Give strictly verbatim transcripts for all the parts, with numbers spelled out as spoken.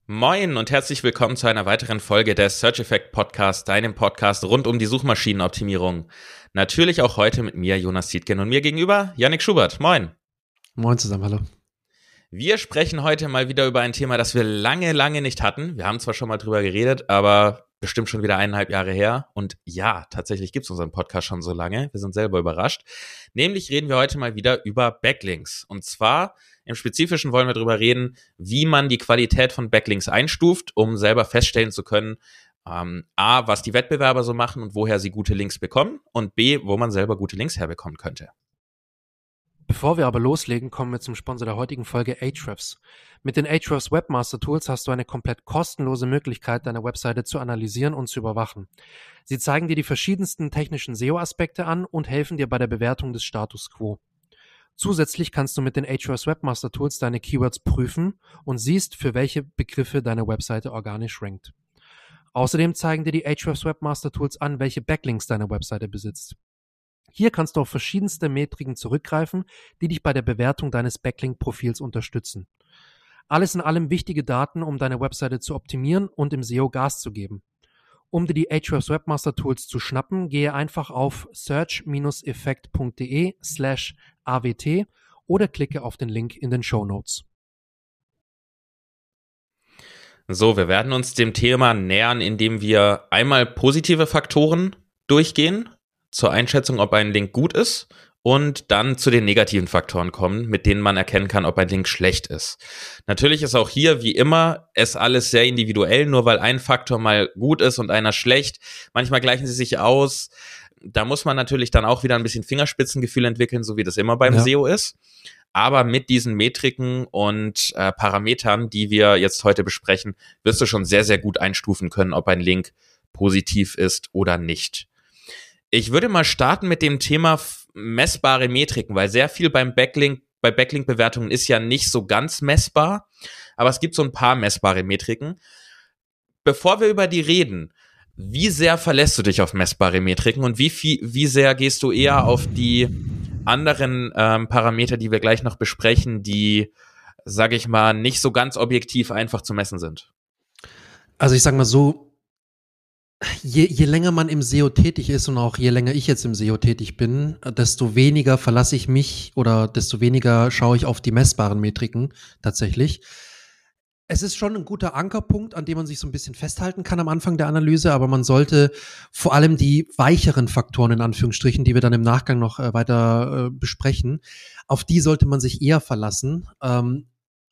Moin und herzlich willkommen zu einer weiteren Folge des Search Effect Podcast, deinem Podcast rund um die Suchmaschinenoptimierung. Natürlich auch heute mit mir, Jonas Tietgen, und mir gegenüber Yannick Schubert. Moin. Moin zusammen, hallo. Wir sprechen heute mal wieder über ein Thema, das wir lange, lange nicht hatten. Wir haben zwar schon mal drüber geredet, aber bestimmt schon wieder eineinhalb Jahre her. Und ja, tatsächlich gibt es unseren Podcast schon so lange. Wir sind selber überrascht. Nämlich reden wir heute mal wieder über Backlinks. Und zwar im Spezifischen wollen wir darüber reden, wie man die Qualität von Backlinks einstuft, um selber feststellen zu können, ähm, A, was die Wettbewerber so machen und woher sie gute Links bekommen und B, wo man selber gute Links herbekommen könnte. Bevor wir aber loslegen, kommen wir zum Sponsor der heutigen Folge, Ahrefs. Mit den Ahrefs Webmaster Tools hast du eine komplett kostenlose Möglichkeit, deine Webseite zu analysieren und zu überwachen. Sie zeigen dir die verschiedensten technischen S E O-Aspekte an und helfen dir bei der Bewertung des Status Quo. Zusätzlich kannst du mit den Ahrefs Webmaster Tools deine Keywords prüfen und siehst, für welche Begriffe deine Webseite organisch rankt. Außerdem zeigen dir die Ahrefs Webmaster Tools an, welche Backlinks deine Webseite besitzt. Hier kannst du auf verschiedenste Metriken zurückgreifen, die dich bei der Bewertung deines Backlink-Profils unterstützen. Alles in allem wichtige Daten, um deine Webseite zu optimieren und im S E O Gas zu geben. Um dir die Ahrefs Webmaster Tools zu schnappen, gehe einfach auf search-effekt.de slash awt oder klicke auf den Link in den Shownotes. So, wir werden uns dem Thema nähern, indem wir einmal positive Faktoren durchgehen, zur Einschätzung, ob ein Link gut ist und dann zu den negativen Faktoren kommen, mit denen man erkennen kann, ob ein Link schlecht ist. Natürlich ist auch hier, wie immer, es alles sehr individuell, nur weil ein Faktor mal gut ist und einer schlecht. Manchmal gleichen sie sich aus. Da muss man natürlich dann auch wieder ein bisschen Fingerspitzengefühl entwickeln, so wie das immer beim ja. S E O ist. Aber mit diesen Metriken und äh, Parametern, die wir jetzt heute besprechen, wirst du schon sehr, sehr gut einstufen können, ob ein Link positiv ist oder nicht. Ich würde mal starten mit dem Thema f- messbare Metriken, weil sehr viel beim Backlink, bei Backlink-Bewertungen ist ja nicht so ganz messbar, aber es gibt so ein paar messbare Metriken. Bevor wir über die reden, wie sehr verlässt du dich auf messbare Metriken und wie viel, wie sehr gehst du eher auf die anderen ähm, Parameter, die wir gleich noch besprechen, die, sage ich mal, nicht so ganz objektiv einfach zu messen sind? Also ich sag mal so, Je, je länger man im S E O tätig ist und auch je länger ich jetzt im S E O tätig bin, desto weniger verlasse ich mich oder desto weniger schaue ich auf die messbaren Metriken tatsächlich. Es ist schon ein guter Ankerpunkt, an dem man sich so ein bisschen festhalten kann am Anfang der Analyse, aber man sollte vor allem die weicheren Faktoren in Anführungsstrichen, die wir dann im Nachgang noch äh, weiter äh, besprechen, auf die sollte man sich eher verlassen, ähm,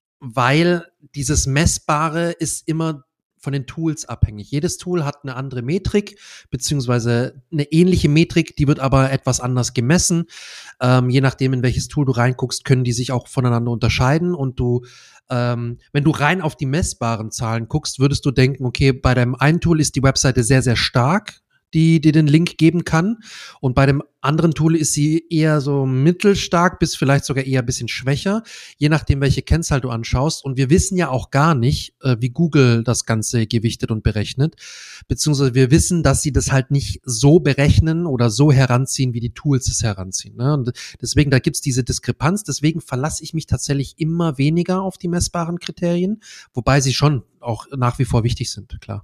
weil dieses Messbare ist immer von den Tools abhängig. Jedes Tool hat eine andere Metrik, beziehungsweise eine ähnliche Metrik, die wird aber etwas anders gemessen. Ähm, je nachdem, in welches Tool du reinguckst, können die sich auch voneinander unterscheiden und du, ähm, wenn du rein auf die messbaren Zahlen guckst, würdest du denken, okay, bei deinem einen Tool ist die Webseite sehr, sehr stark, die dir den Link geben kann. Und bei dem anderen Tool ist sie eher so mittelstark bis vielleicht sogar eher ein bisschen schwächer, je nachdem, welche Kennzahl du anschaust. Und wir wissen ja auch gar nicht, äh, wie Google das Ganze gewichtet und berechnet. Beziehungsweise wir wissen, dass sie das halt nicht so berechnen oder so heranziehen, wie die Tools es heranziehen. Ne? Und deswegen, da gibt's diese Diskrepanz. Deswegen verlasse ich mich tatsächlich immer weniger auf die messbaren Kriterien, wobei sie schon auch nach wie vor wichtig sind, klar.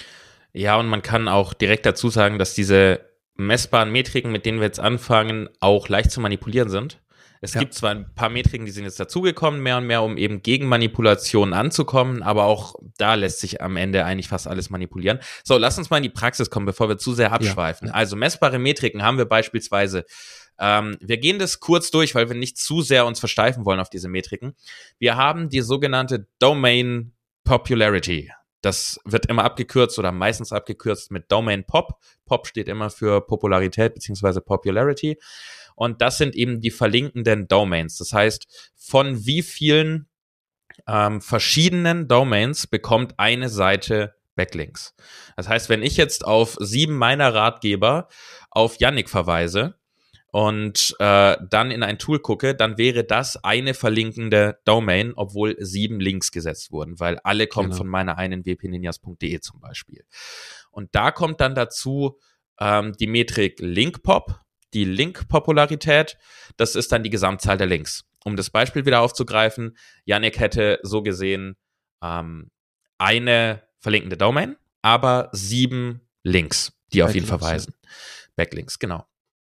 Ja, und man kann auch direkt dazu sagen, dass diese messbaren Metriken, mit denen wir jetzt anfangen, auch leicht zu manipulieren sind. Es ja. gibt zwar ein paar Metriken, die sind jetzt dazugekommen, mehr und mehr, um eben gegen Manipulationen anzukommen, aber auch da lässt sich am Ende eigentlich fast alles manipulieren. So, lass uns mal in die Praxis kommen, bevor wir zu sehr abschweifen. Ja. Also messbare Metriken haben wir beispielsweise, ähm, wir gehen das kurz durch, weil wir nicht zu sehr uns versteifen wollen auf diese Metriken. Wir haben die sogenannte Domain Popularity. Das wird immer abgekürzt oder meistens abgekürzt mit Domain Pop. Pop steht immer für Popularität bzw. Popularity. Und das sind eben die verlinkenden Domains. Das heißt, von wie vielen ähm, verschiedenen Domains bekommt eine Seite Backlinks. Das heißt, wenn ich jetzt auf sieben meiner Ratgeber auf Yannick verweise und äh, dann in ein Tool gucke, dann wäre das eine verlinkende Domain, obwohl sieben Links gesetzt wurden, weil alle kommen genau. von meiner einen w p ninjas punkt d e zum Beispiel. Und da kommt dann dazu ähm, die Metrik Linkpop, die Link-Popularität, das ist dann die Gesamtzahl der Links. Um das Beispiel wieder aufzugreifen, Yannick hätte so gesehen ähm, eine verlinkende Domain, aber sieben Links, die auf ihn verweisen. Backlinks, genau.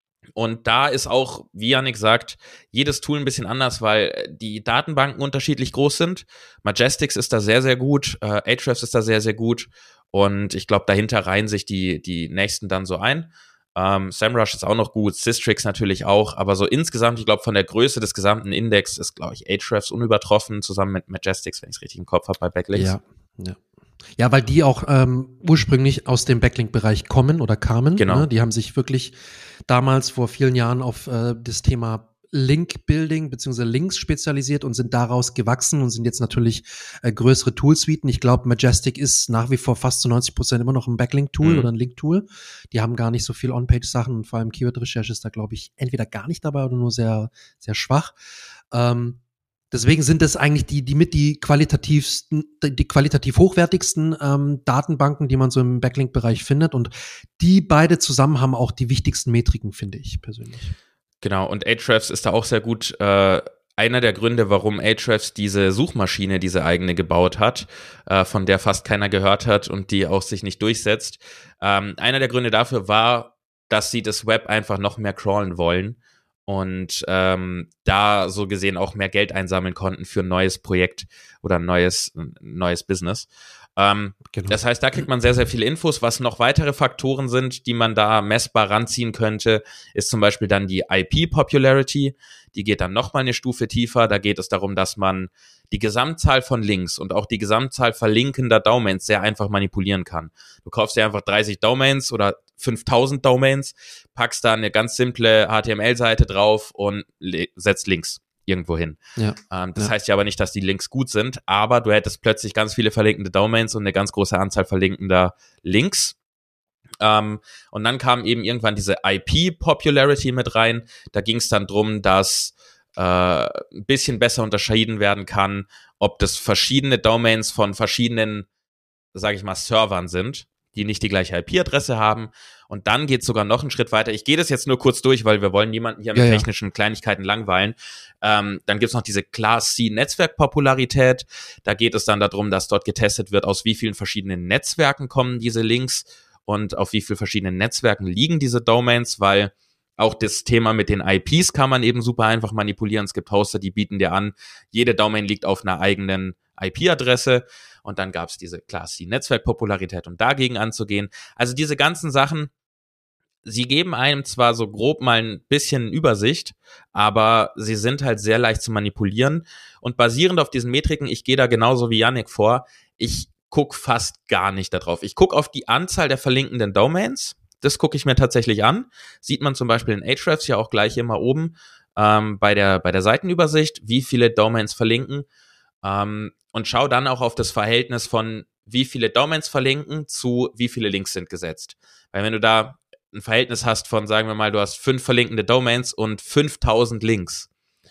Und da ist auch, wie Yannick sagt, jedes Tool ein bisschen anders, weil die Datenbanken unterschiedlich groß sind. Majestics ist da sehr, sehr gut, äh, Ahrefs ist da sehr, sehr gut und ich glaube, dahinter reihen sich die, die nächsten dann so ein. Ähm, SEMrush ist auch noch gut, Systrix natürlich auch, aber so insgesamt, ich glaube, von der Größe des gesamten Index ist, glaube ich, Ahrefs unübertroffen, zusammen mit Majestics, wenn ich es richtig im Kopf habe, bei Backlinks. Ja, ja. Ja, weil die auch ähm, ursprünglich aus dem Backlink-Bereich kommen oder kamen. Genau. Ne? Die haben sich wirklich damals vor vielen Jahren auf äh, das Thema Link-Building bzw. Links spezialisiert und sind daraus gewachsen und sind jetzt natürlich äh, größere Toolsuiten. Ich glaube, Majestic ist nach wie vor fast zu neunzig Prozent immer noch ein Backlink-Tool Mhm. oder ein Link-Tool. Die haben gar nicht so viel On-Page-Sachen und vor allem Keyword-Recherche ist da, glaube ich, entweder gar nicht dabei oder nur sehr, sehr schwach. Ähm, Deswegen sind das eigentlich die, die mit die qualitativsten, die qualitativ hochwertigsten ähm, Datenbanken, die man so im Backlink-Bereich findet. Und die beide zusammen haben auch die wichtigsten Metriken, finde ich persönlich. Genau, und Ahrefs ist da auch sehr gut. Äh, einer der Gründe, warum Ahrefs diese Suchmaschine, diese eigene gebaut hat, äh, von der fast keiner gehört hat und die auch sich nicht durchsetzt. Ähm, einer der Gründe dafür war, dass sie das Web einfach noch mehr crawlen wollen. Und ähm, da so gesehen auch mehr Geld einsammeln konnten für ein neues Projekt oder ein neues, ein neues Business. Ähm, genau. Das heißt, da kriegt man sehr, sehr viele Infos. Was noch weitere Faktoren sind, die man da messbar ranziehen könnte, ist zum Beispiel dann die I P-Popularity. Die geht dann nochmal eine Stufe tiefer. Da geht es darum, dass man die Gesamtzahl von Links und auch die Gesamtzahl verlinkender Domains sehr einfach manipulieren kann. Du kaufst dir einfach dreißig Domains oder fünftausend Domains, packst da eine ganz simple H T M L-Seite drauf und le- setzt Links irgendwo hin. Ja. Ähm, das ja. heißt ja aber nicht, dass die Links gut sind, aber du hättest plötzlich ganz viele verlinkende Domains und eine ganz große Anzahl verlinkender Links. Ähm, und dann kam eben irgendwann diese I P-Popularity mit rein. Da ging es dann drum, dass äh, ein bisschen besser unterschieden werden kann, ob das verschiedene Domains von verschiedenen, sage ich mal, Servern sind, die nicht die gleiche I P-Adresse haben. Und dann geht es sogar noch einen Schritt weiter. Ich gehe das jetzt nur kurz durch, weil wir wollen niemanden hier mit ja, technischen ja. Kleinigkeiten langweilen. Ähm, dann gibt es noch diese Class C-Netzwerk-Popularität. Da geht es dann darum, dass dort getestet wird, aus wie vielen verschiedenen Netzwerken kommen diese Links und auf wie vielen verschiedenen Netzwerken liegen diese Domains, weil auch das Thema mit den I Ps kann man eben super einfach manipulieren. Es gibt Hoster, die bieten dir an, jede Domain liegt auf einer eigenen I P-Adresse. Und dann gab es diese Class C-Netzwerk-Popularität, um dagegen anzugehen. Also diese ganzen Sachen, sie geben einem zwar so grob mal ein bisschen Übersicht, aber sie sind halt sehr leicht zu manipulieren. Und basierend auf diesen Metriken, ich gehe da genauso wie Yannick vor, ich gucke fast gar nicht da drauf. Ich gucke auf die Anzahl der verlinkenden Domains. Das gucke ich mir tatsächlich an. Sieht man zum Beispiel in Ahrefs ja auch gleich immer oben ähm, bei der, bei der Seitenübersicht, wie viele Domains verlinken. Ähm, und schau dann auch auf das Verhältnis von wie viele Domains verlinken zu wie viele Links sind gesetzt. Weil wenn du da ein Verhältnis hast von, sagen wir mal, du hast fünf verlinkende Domains und fünftausend Links,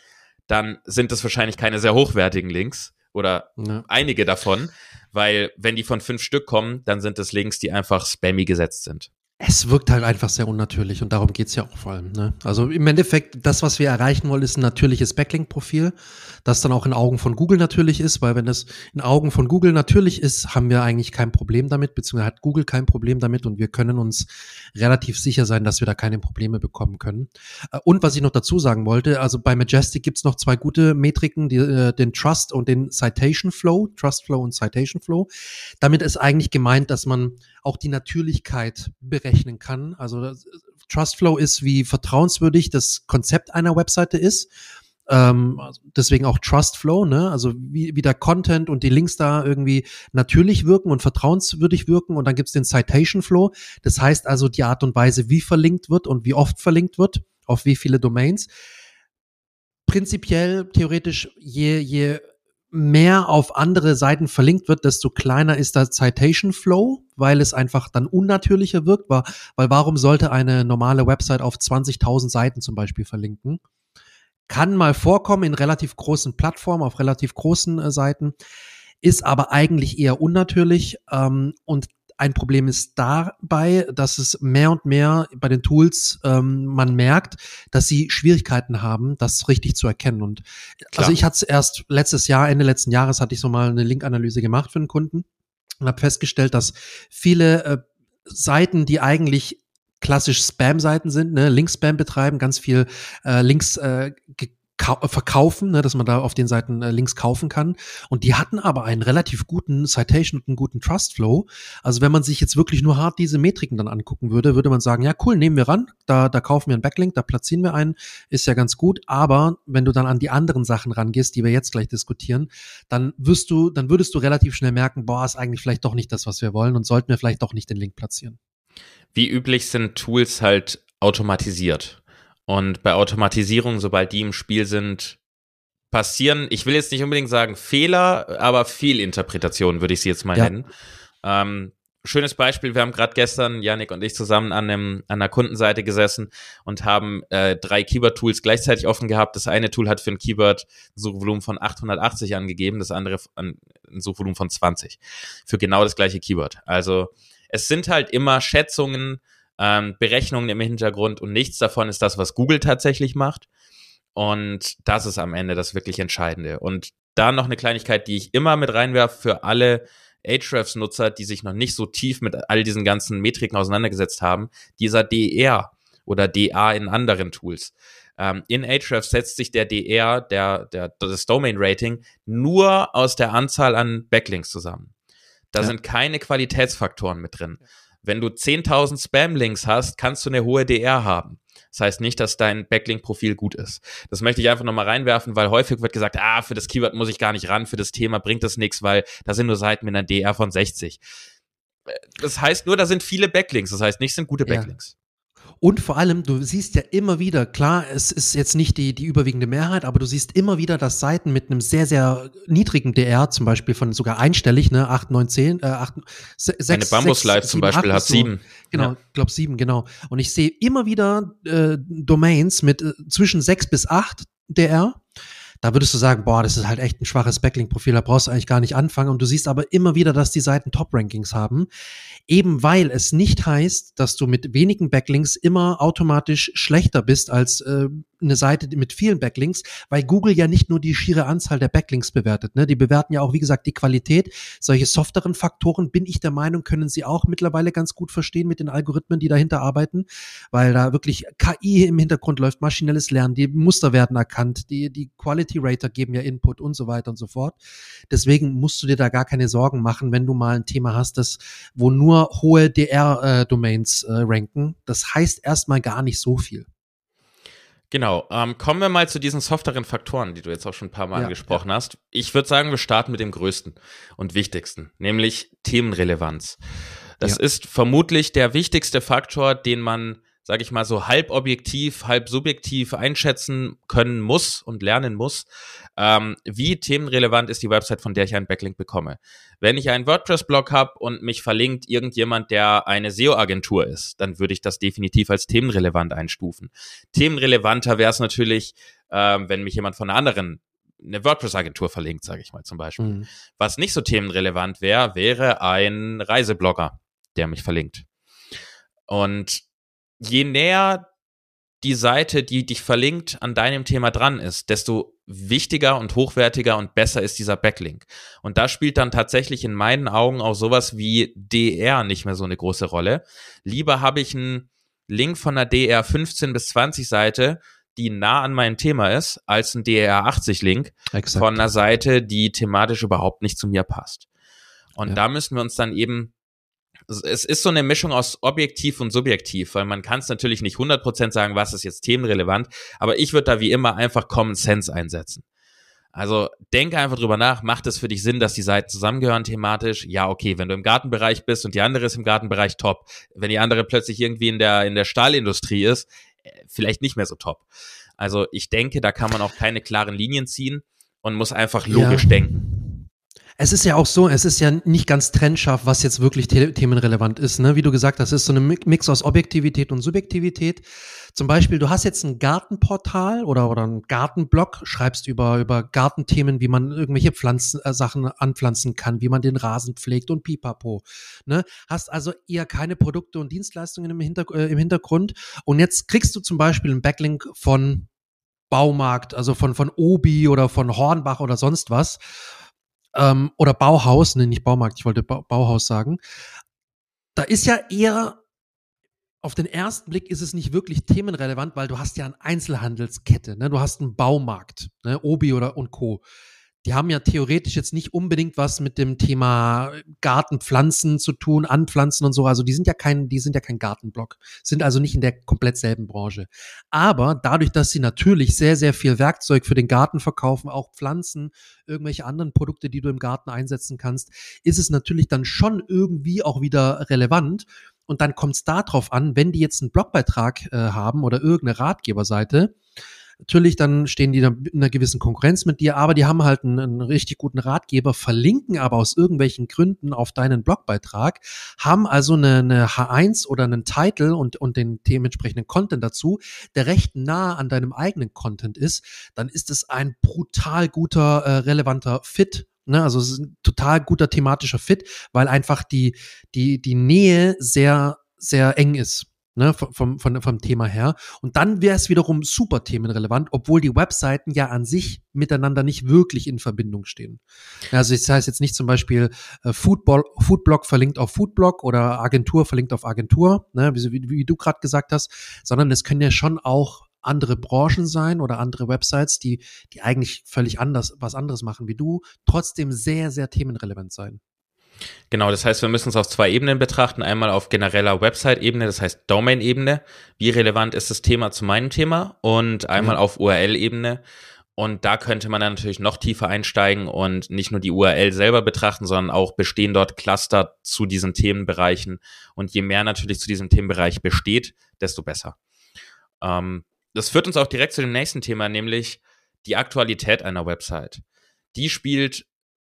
dann sind das wahrscheinlich keine sehr hochwertigen Links oder ja. einige davon, weil wenn die von fünf Stück kommen, dann sind das Links, die einfach spammy gesetzt sind. Es wirkt halt einfach sehr unnatürlich und darum geht's ja auch vor allem. Ne? Also im Endeffekt, das, was wir erreichen wollen, ist ein natürliches Backlink-Profil, das dann auch in Augen von Google natürlich ist, weil wenn das in Augen von Google natürlich ist, haben wir eigentlich kein Problem damit, beziehungsweise hat Google kein Problem damit und wir können uns relativ sicher sein, dass wir da keine Probleme bekommen können. Und was ich noch dazu sagen wollte, also bei Majestic gibt's noch zwei gute Metriken, die, den Trust und den Citation Flow, Trust Flow und Citation Flow. Damit ist eigentlich gemeint, dass man auch die Natürlichkeit berechnen kann. Also Trustflow ist, wie vertrauenswürdig das Konzept einer Webseite ist. Ähm, deswegen auch Trustflow, ne? Also wie, wie der Content und die Links da irgendwie natürlich wirken und vertrauenswürdig wirken. Und dann gibt's den Citation Flow. Das heißt also die Art und Weise, wie verlinkt wird und wie oft verlinkt wird, auf wie viele Domains. Prinzipiell, theoretisch, je, je mehr auf andere Seiten verlinkt wird, desto kleiner ist der Citation Flow, weil es einfach dann unnatürlicher wirkt, weil, weil warum sollte eine normale Website auf zwanzigtausend Seiten zum Beispiel verlinken? Kann mal vorkommen in relativ großen Plattformen, auf relativ großen äh, Seiten, ist aber eigentlich eher unnatürlich ähm, und ein Problem ist dabei, dass es mehr und mehr bei den Tools ähm, man merkt, dass sie Schwierigkeiten haben, das richtig zu erkennen. Und Klar. also ich hatte es erst letztes Jahr, Ende letzten Jahres hatte ich so mal eine Link-Analyse gemacht für einen Kunden. und habe festgestellt, dass viele äh, Seiten, die eigentlich klassisch Spam-Seiten sind, ne, Link-Spam betreiben, ganz viel äh, Links äh, verkaufen, ne, dass man da auf den Seiten äh, Links kaufen kann. Und die hatten aber einen relativ guten Citation und einen guten Trust-Flow. Also wenn man sich jetzt wirklich nur hart diese Metriken dann angucken würde, würde man sagen, ja cool, nehmen wir ran, da, da kaufen wir einen Backlink, da platzieren wir einen, ist ja ganz gut. Aber wenn du dann an die anderen Sachen rangehst, die wir jetzt gleich diskutieren, dann wirst du, dann würdest du relativ schnell merken, boah, ist eigentlich vielleicht doch nicht das, was wir wollen und sollten wir vielleicht doch nicht den Link platzieren. Wie üblich sind Tools halt automatisiert. Und bei Automatisierung, sobald die im Spiel sind, passieren, ich will jetzt nicht unbedingt sagen Fehler, aber Fehlinterpretationen würde ich sie jetzt mal ja. nennen. Ähm, schönes Beispiel, wir haben gerade gestern, Yannick und ich, zusammen an, einem, an einer Kundenseite gesessen und haben äh, drei Keyword-Tools gleichzeitig offen gehabt. Das eine Tool hat für ein Keyword ein Suchvolumen von achthundertachtzig angegeben, das andere ein Suchvolumen von zwanzig. Für genau das gleiche Keyword. Also es sind halt immer Schätzungen, Ähm, Berechnungen im Hintergrund und nichts davon ist das, was Google tatsächlich macht. Und das ist am Ende das wirklich Entscheidende. Und da noch eine Kleinigkeit, die ich immer mit reinwerfe für alle Ahrefs-Nutzer, die sich noch nicht so tief mit all diesen ganzen Metriken auseinandergesetzt haben, dieser D R oder D A in anderen Tools. Ähm, in Ahrefs setzt sich der D R, der, der, das Domain-Rating, nur aus der Anzahl an Backlinks zusammen. Da ja. sind keine Qualitätsfaktoren mit drin. Wenn du zehntausend Spam-Links hast, kannst du eine hohe D R haben. Das heißt nicht, dass dein Backlink-Profil gut ist. Das möchte ich einfach nochmal reinwerfen, weil häufig wird gesagt, ah, für das Keyword muss ich gar nicht ran, für das Thema bringt das nichts, weil da sind nur Seiten mit einer D R von sechzig. Das heißt nur, da sind viele Backlinks. Das heißt nicht, sind gute Backlinks. Ja. Und vor allem, du siehst ja immer wieder, klar, es ist jetzt nicht die, die überwiegende Mehrheit, aber du siehst immer wieder, dass Seiten mit einem sehr, sehr niedrigen D R, zum Beispiel von sogar einstellig, ne, acht, neun, zehn, äh, acht, sechs, Eine Bambus Live zum Beispiel hat sieben. Genau, ja. Ich glaube sieben, genau. Und ich sehe immer wieder äh, Domains mit äh, zwischen sechs bis acht D R. Da würdest du sagen, boah, das ist halt echt ein schwaches Backlink-Profil, da brauchst du eigentlich gar nicht anfangen. Und du siehst aber immer wieder, dass die Seiten Top-Rankings haben, eben weil es nicht heißt, dass du mit wenigen Backlinks immer automatisch schlechter bist als äh, eine Seite mit vielen Backlinks, weil Google ja nicht nur die schiere Anzahl der Backlinks bewertet, ne? Die bewerten ja auch, wie gesagt, die Qualität. Solche softeren Faktoren, bin ich der Meinung, können sie auch mittlerweile ganz gut verstehen mit den Algorithmen, die dahinter arbeiten, weil da wirklich K I im Hintergrund läuft, maschinelles Lernen, die Muster werden erkannt, die, die Quality Rater geben ja Input und so weiter und so fort. Deswegen musst du dir da gar keine Sorgen machen, wenn du mal ein Thema hast, das, wo nur hohe D R-Domains äh, äh, ranken. Das heißt erstmal gar nicht so viel. Genau, ähm, kommen wir mal zu diesen softeren Faktoren, die du jetzt auch schon ein paar Mal ja, angesprochen ja. hast. Ich würde sagen, wir starten mit dem größten und wichtigsten, nämlich Themenrelevanz. Das ja. ist vermutlich der wichtigste Faktor, den man, sage ich mal, so halb objektiv, halb subjektiv einschätzen können muss und lernen muss. Ähm, wie themenrelevant ist die Website, von der ich einen Backlink bekomme? Wenn ich einen WordPress-Blog habe und mich verlinkt irgendjemand, der eine S E O-Agentur ist, dann würde ich das definitiv als themenrelevant einstufen. Themenrelevanter wäre es natürlich, ähm, wenn mich jemand von einer anderen, eine WordPress-Agentur verlinkt, sage ich mal zum Beispiel. Mhm. Was nicht so themenrelevant wäre, wäre ein Reiseblogger, der mich verlinkt. Und je näher die Seite, die dich verlinkt, an deinem Thema dran ist, desto wichtiger und hochwertiger und besser ist dieser Backlink. Und da spielt dann tatsächlich in meinen Augen auch sowas wie D R nicht mehr so eine große Rolle. Lieber habe ich einen Link von einer D R fünfzehn bis zwanzig Seite, die nah an meinem Thema ist, als ein D R achtzig Link Exakt. Von einer Seite, die thematisch überhaupt nicht zu mir passt. Und ja. da müssen wir uns dann eben, es ist so eine Mischung aus objektiv und subjektiv, weil man kann es natürlich nicht hundert Prozent sagen, was ist jetzt themenrelevant, aber ich würde da wie immer einfach Common Sense einsetzen. Also denke einfach drüber nach, macht es für dich Sinn, dass die Seiten zusammengehören thematisch? Ja, okay, wenn du im Gartenbereich bist und die andere ist im Gartenbereich, top. Wenn die andere plötzlich irgendwie in der, in der Stahlindustrie ist, vielleicht nicht mehr so top. Also ich denke, da kann man auch keine klaren Linien ziehen und muss einfach logisch ja. denken. Es ist ja auch so, es ist ja nicht ganz trennscharf, was jetzt wirklich the- themenrelevant ist, ne? Wie du gesagt hast, es ist so ein Mix aus Objektivität und Subjektivität. Zum Beispiel, du hast jetzt ein Gartenportal oder, oder ein Gartenblog, schreibst über, über Gartenthemen, wie man irgendwelche Pflanzen, äh, Sachen anpflanzen kann, wie man den Rasen pflegt und pipapo, ne? Hast also eher keine Produkte und Dienstleistungen im, Hinter- äh, im Hintergrund. Und jetzt kriegst du zum Beispiel einen Backlink von Baumarkt, also von, von Obi oder von Hornbach oder sonst was. ähm, oder Bauhaus, ne, nicht Baumarkt, ich wollte ba- Bauhaus sagen. Da ist ja eher, auf den ersten Blick ist es nicht wirklich themenrelevant, weil du hast ja eine Einzelhandelskette, ne? Du hast einen Baumarkt, ne? Obi oder und Co. Die haben ja theoretisch jetzt nicht unbedingt was mit dem Thema Gartenpflanzen zu tun, Anpflanzen und so. Also die sind ja kein, die sind ja kein Gartenblock, sind also nicht in der komplett selben Branche. Aber dadurch, dass sie natürlich sehr, sehr viel Werkzeug für den Garten verkaufen, auch Pflanzen, irgendwelche anderen Produkte, die du im Garten einsetzen kannst, ist es natürlich dann schon irgendwie auch wieder relevant. Und dann kommt es darauf an, wenn die jetzt einen Blogbeitrag äh, haben oder irgendeine Ratgeberseite, natürlich, dann stehen die in einer gewissen Konkurrenz mit dir, aber die haben halt einen, einen richtig guten Ratgeber, verlinken aber aus irgendwelchen Gründen auf deinen Blogbeitrag, haben also eine, eine H eins oder einen Titel und, und den dementsprechenden Content dazu, der recht nah an deinem eigenen Content ist, dann ist es ein brutal guter, äh, relevanter Fit. Ne, also es ist ein total guter thematischer Fit, weil einfach die, die, die Nähe sehr, sehr eng ist. Ne, vom, vom, vom Thema her. Und dann wäre es wiederum super themenrelevant, obwohl die Webseiten ja an sich miteinander nicht wirklich in Verbindung stehen. Also das heißt jetzt nicht zum Beispiel äh, Foodball, Foodblog verlinkt auf Foodblog oder Agentur verlinkt auf Agentur, ne, wie, wie, wie du gerade gesagt hast, sondern es können ja schon auch andere Branchen sein oder andere Websites, die, die eigentlich völlig anders, was anderes machen wie du, trotzdem sehr, sehr themenrelevant sein. Genau, das heißt, wir müssen es auf zwei Ebenen betrachten. Einmal auf genereller Website-Ebene, das heißt Domain-Ebene. Wie relevant ist das Thema zu meinem Thema? Und einmal ja. auf U R L-Ebene. Und da könnte man dann natürlich noch tiefer einsteigen und nicht nur die U R L selber betrachten, sondern auch bestehen dort Cluster zu diesen Themenbereichen. Und je mehr natürlich zu diesem Themenbereich besteht, desto besser. Ähm, das führt uns auch direkt zu dem nächsten Thema, nämlich die Aktualität einer Website. Die spielt,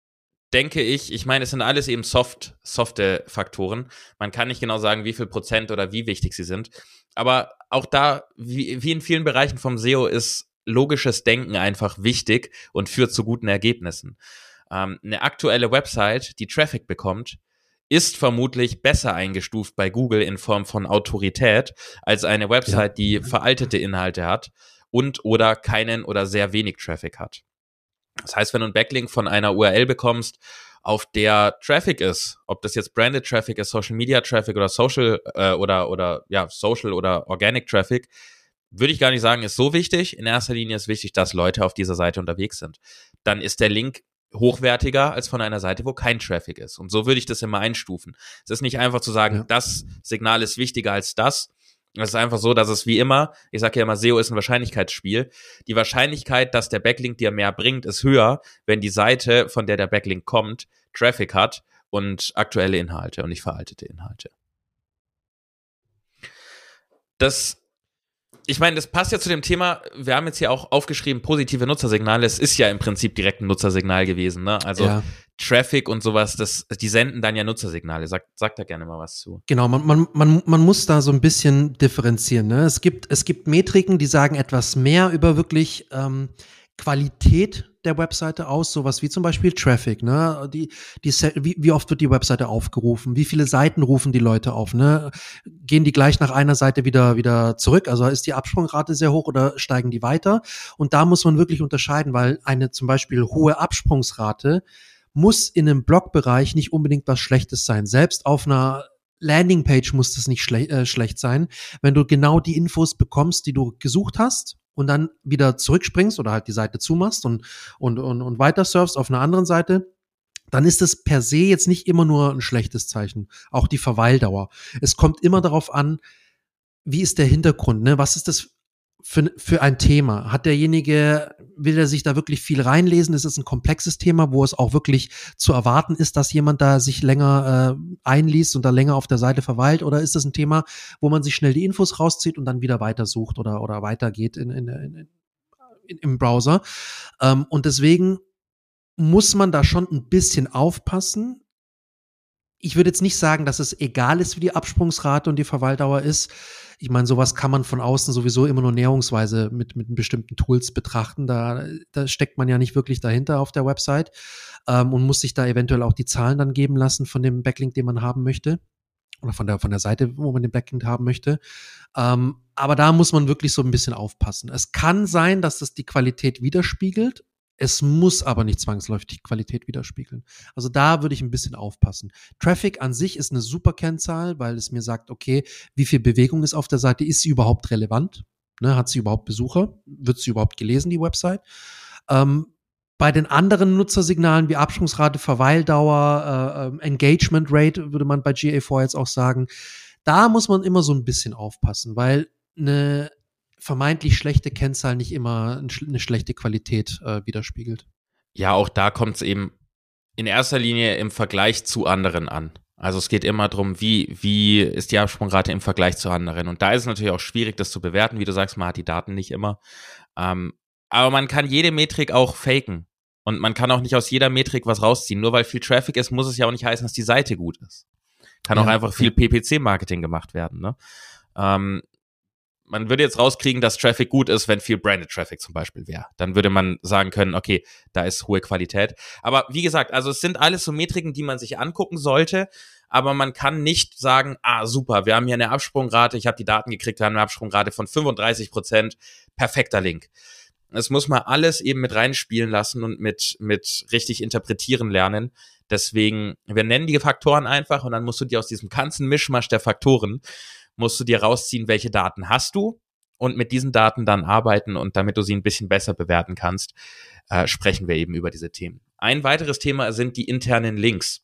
denke ich, ich meine, es sind alles eben soft, softe Faktoren. Man kann nicht genau sagen, wie viel Prozent oder wie wichtig sie sind. Aber auch da, wie, wie in vielen Bereichen vom S E O, ist logisches Denken einfach wichtig und führt zu guten Ergebnissen. Ähm, eine aktuelle Website, die Traffic bekommt, ist vermutlich besser eingestuft bei Google in Form von Autorität als eine Website, ja. die veraltete Inhalte hat und oder keinen oder sehr wenig Traffic hat. Das heißt, wenn du einen Backlink von einer U R L bekommst, auf der Traffic ist, ob das jetzt Branded Traffic ist, Social Media Traffic oder Social äh, oder oder ja Social oder Organic Traffic, würde ich gar nicht sagen, ist so wichtig. In erster Linie ist wichtig, dass Leute auf dieser Seite unterwegs sind. Dann ist der Link hochwertiger als von einer Seite, wo kein Traffic ist. Und so würde ich das immer einstufen. Es ist nicht einfach zu sagen, ja. das Signal ist wichtiger als das. Es ist einfach so, dass es wie immer, ich sage ja immer, S E O ist ein Wahrscheinlichkeitsspiel. Die Wahrscheinlichkeit, dass der Backlink dir mehr bringt, ist höher, wenn die Seite, von der der Backlink kommt, Traffic hat und aktuelle Inhalte und nicht veraltete Inhalte. Das Ich meine, das passt ja zu dem Thema, wir haben jetzt hier auch aufgeschrieben, positive Nutzersignale. Es ist ja im Prinzip direkt ein Nutzersignal gewesen, ne? Also ja. Traffic und sowas, das, die senden dann ja Nutzersignale. Sag, sag da gerne mal was zu. Genau, man, man, man, man muss da so ein bisschen differenzieren, ne? Es gibt, es gibt Metriken, die sagen etwas mehr über wirklich ähm, Qualität der Webseite aus, sowas wie zum Beispiel Traffic, ne? Die, die, wie, wie oft wird die Webseite aufgerufen? Wie viele Seiten rufen die Leute auf, ne? Gehen die gleich nach einer Seite wieder, wieder zurück? Also ist die Absprungrate sehr hoch oder steigen die weiter? Und da muss man wirklich unterscheiden, weil eine zum Beispiel hohe Absprungsrate muss in einem Blogbereich nicht unbedingt was Schlechtes sein. Selbst auf einer Landingpage muss das nicht schle- äh, schlecht sein, wenn du genau die Infos bekommst, die du gesucht hast und dann wieder zurückspringst oder halt die Seite zumachst und, und, und, und weiter surfst auf einer anderen Seite, dann ist es per se jetzt nicht immer nur ein schlechtes Zeichen. Auch die Verweildauer. Es kommt immer darauf an, wie ist der Hintergrund, ne? Was ist das für, für ein Thema? Hat derjenige, will er sich da wirklich viel reinlesen? Ist es ein komplexes Thema, wo es auch wirklich zu erwarten ist, dass jemand da sich länger äh, einliest und da länger auf der Seite verweilt? Oder ist es ein Thema, wo man sich schnell die Infos rauszieht und dann wieder weitersucht oder, oder weitergeht in, in, in, in, im Browser? Ähm, und deswegen muss man da schon ein bisschen aufpassen. Ich würde jetzt nicht sagen, dass es egal ist, wie die Absprungsrate und die Verweildauer ist. Ich meine, sowas kann man von außen sowieso immer nur näherungsweise mit, mit bestimmten Tools betrachten. Da, da steckt man ja nicht wirklich dahinter auf der Website ähm, und muss sich da eventuell auch die Zahlen dann geben lassen von dem Backlink, den man haben möchte. Oder von der, von der Seite, wo man den Backlink haben möchte. Ähm, aber da muss man wirklich so ein bisschen aufpassen. Es kann sein, dass das die Qualität widerspiegelt. Es muss aber nicht zwangsläufig die Qualität widerspiegeln. Also da würde ich ein bisschen aufpassen. Traffic an sich ist eine super Kennzahl, weil es mir sagt, okay, wie viel Bewegung ist auf der Seite? Ist sie überhaupt relevant? Ne, hat sie überhaupt Besucher? Wird sie überhaupt gelesen, die Website? Ähm, bei den anderen Nutzersignalen wie Absprungsrate, Verweildauer, äh, Engagement Rate, würde man bei G A vier jetzt auch sagen, da muss man immer so ein bisschen aufpassen, weil eine vermeintlich schlechte Kennzahl nicht immer eine schlechte Qualität äh, widerspiegelt. Ja, auch da kommt es eben in erster Linie im Vergleich zu anderen an. Also es geht immer darum, wie, wie ist die Absprungrate im Vergleich zu anderen. Und da ist es natürlich auch schwierig, das zu bewerten. Wie du sagst, man hat die Daten nicht immer. Ähm, aber man kann jede Metrik auch faken. Und man kann auch nicht aus jeder Metrik was rausziehen. Nur weil viel Traffic ist, muss es ja auch nicht heißen, dass die Seite gut ist. Kann ja auch einfach viel P P C-Marketing gemacht werden. Ne? Ähm, man würde jetzt rauskriegen, dass Traffic gut ist, wenn viel Branded Traffic zum Beispiel wäre. Dann würde man sagen können, okay, da ist hohe Qualität. Aber wie gesagt, also es sind alles so Metriken, die man sich angucken sollte, aber man kann nicht sagen, ah super, wir haben hier eine Absprungrate, ich habe die Daten gekriegt, wir haben eine Absprungrate von fünfunddreißig Prozent, perfekter Link. Es muss man alles eben mit reinspielen lassen und mit, mit richtig interpretieren lernen. Deswegen, wir nennen die Faktoren einfach und dann musst du dir aus diesem ganzen Mischmasch der Faktoren musst du dir rausziehen, welche Daten hast du und mit diesen Daten dann arbeiten und damit du sie ein bisschen besser bewerten kannst, äh, sprechen wir eben über diese Themen. Ein weiteres Thema sind die internen Links,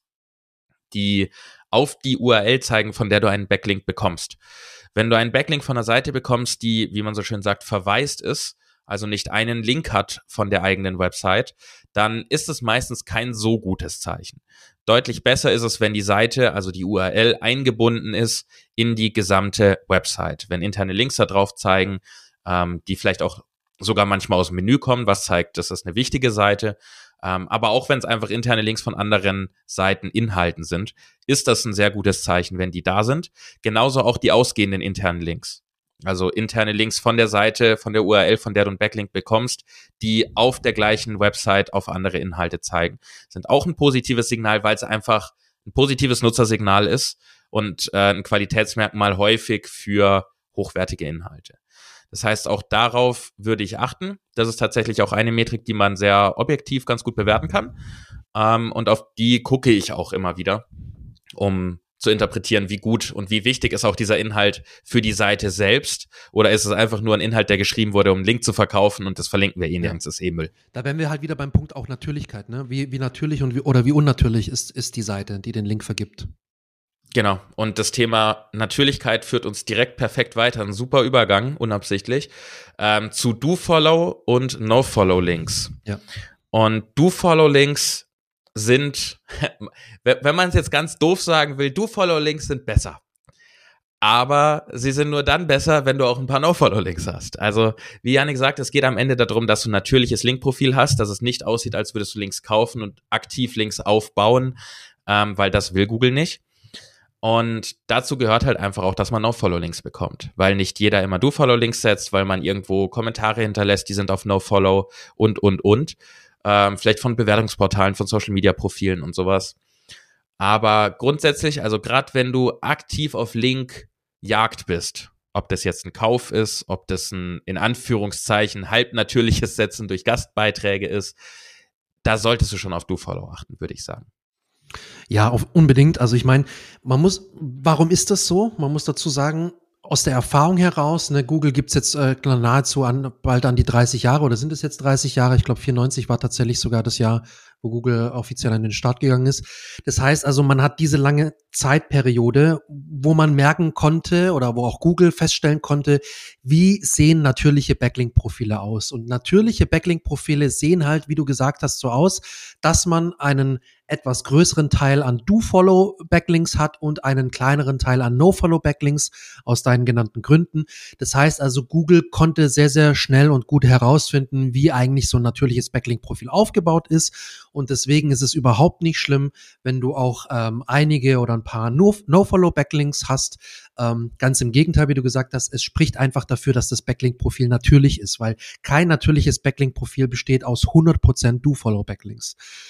die auf die U R L zeigen, von der du einen Backlink bekommst. Wenn du einen Backlink von einer Seite bekommst, die, wie man so schön sagt, verwaist ist, also nicht einen Link hat von der eigenen Website, dann ist es meistens kein so gutes Zeichen. Deutlich besser ist es, wenn die Seite, also die U R L, eingebunden ist in die gesamte Website. Wenn interne Links da drauf zeigen, ähm, die vielleicht auch sogar manchmal aus dem Menü kommen, was zeigt, das ist eine wichtige Seite. Ähm, aber auch wenn es einfach interne Links von anderen Seiten, Inhalten sind, ist das ein sehr gutes Zeichen, wenn die da sind. Genauso auch die ausgehenden internen Links. Also interne Links von der Seite, von der U R L, von der du einen Backlink bekommst, die auf der gleichen Website auf andere Inhalte zeigen, sind auch ein positives Signal, weil es einfach ein positives Nutzersignal ist und äh, ein Qualitätsmerkmal häufig für hochwertige Inhalte. Das heißt, auch darauf würde ich achten. Das ist tatsächlich auch eine Metrik, die man sehr objektiv ganz gut bewerten kann. Ähm, und auf die gucke ich auch immer wieder, um zu interpretieren, wie gut und wie wichtig ist auch dieser Inhalt für die Seite selbst, oder ist es einfach nur ein Inhalt, der geschrieben wurde, um einen Link zu verkaufen und das verlinken wir eh nirgends, ja. Ist eh Müll. Da wären wir halt wieder beim Punkt auch Natürlichkeit, ne? Wie, wie natürlich und wie, oder wie unnatürlich ist, ist die Seite, die den Link vergibt. Genau, und das Thema Natürlichkeit führt uns direkt perfekt weiter, ein super Übergang, unabsichtlich, ähm, zu Do-Follow und No-Follow-Links. Ja. Und Do-Follow-Links sind, wenn man es jetzt ganz doof sagen will, Do-Follow-Links sind besser. Aber sie sind nur dann besser, wenn du auch ein paar No-Follow-Links hast. Also, wie Jannik sagt, es geht am Ende darum, dass du ein natürliches Linkprofil hast, dass es nicht aussieht, als würdest du Links kaufen und aktiv Links aufbauen, ähm, weil das will Google nicht. Und dazu gehört halt einfach auch, dass man No-Follow-Links bekommt, weil nicht jeder immer Do-Follow-Links setzt, weil man irgendwo Kommentare hinterlässt, die sind auf No-Follow und, und, und. Ähm, vielleicht von Bewertungsportalen, von Social-Media-Profilen und sowas. Aber grundsätzlich, also gerade wenn du aktiv auf Linkjagd bist, ob das jetzt ein Kauf ist, ob das ein in Anführungszeichen halbnatürliches Setzen durch Gastbeiträge ist, da solltest du schon auf Do-Follow achten, würde ich sagen. Ja, auf, unbedingt. Also ich meine, man muss, warum ist das so? Man muss dazu sagen, aus der Erfahrung heraus, ne, Google gibt's jetzt äh, nahezu an, bald an die dreißig Jahre, oder sind es jetzt dreißig Jahre? Ich glaube, vierundneunzig war tatsächlich sogar das Jahr, wo Google offiziell an den Start gegangen ist. Das heißt also, man hat diese lange Zeitperiode, wo man merken konnte oder wo auch Google feststellen konnte, wie sehen natürliche Backlink-Profile aus. Und natürliche Backlink-Profile sehen halt, wie du gesagt hast, so aus, dass man einen etwas größeren Teil an Do-Follow-Backlinks hat und einen kleineren Teil an No-Follow-Backlinks aus deinen genannten Gründen. Das heißt also, Google konnte sehr, sehr schnell und gut herausfinden, wie eigentlich so ein natürliches Backlink-Profil aufgebaut ist. Und deswegen ist es überhaupt nicht schlimm, wenn du auch ähm, einige oder ein paar No-Follow-Backlinks hast. Ähm, ganz im Gegenteil, wie du gesagt hast, es spricht einfach dafür, dass das Backlink-Profil natürlich ist, weil kein natürliches Backlink-Profil besteht aus hundert Prozent Do-Follow-Backlinks.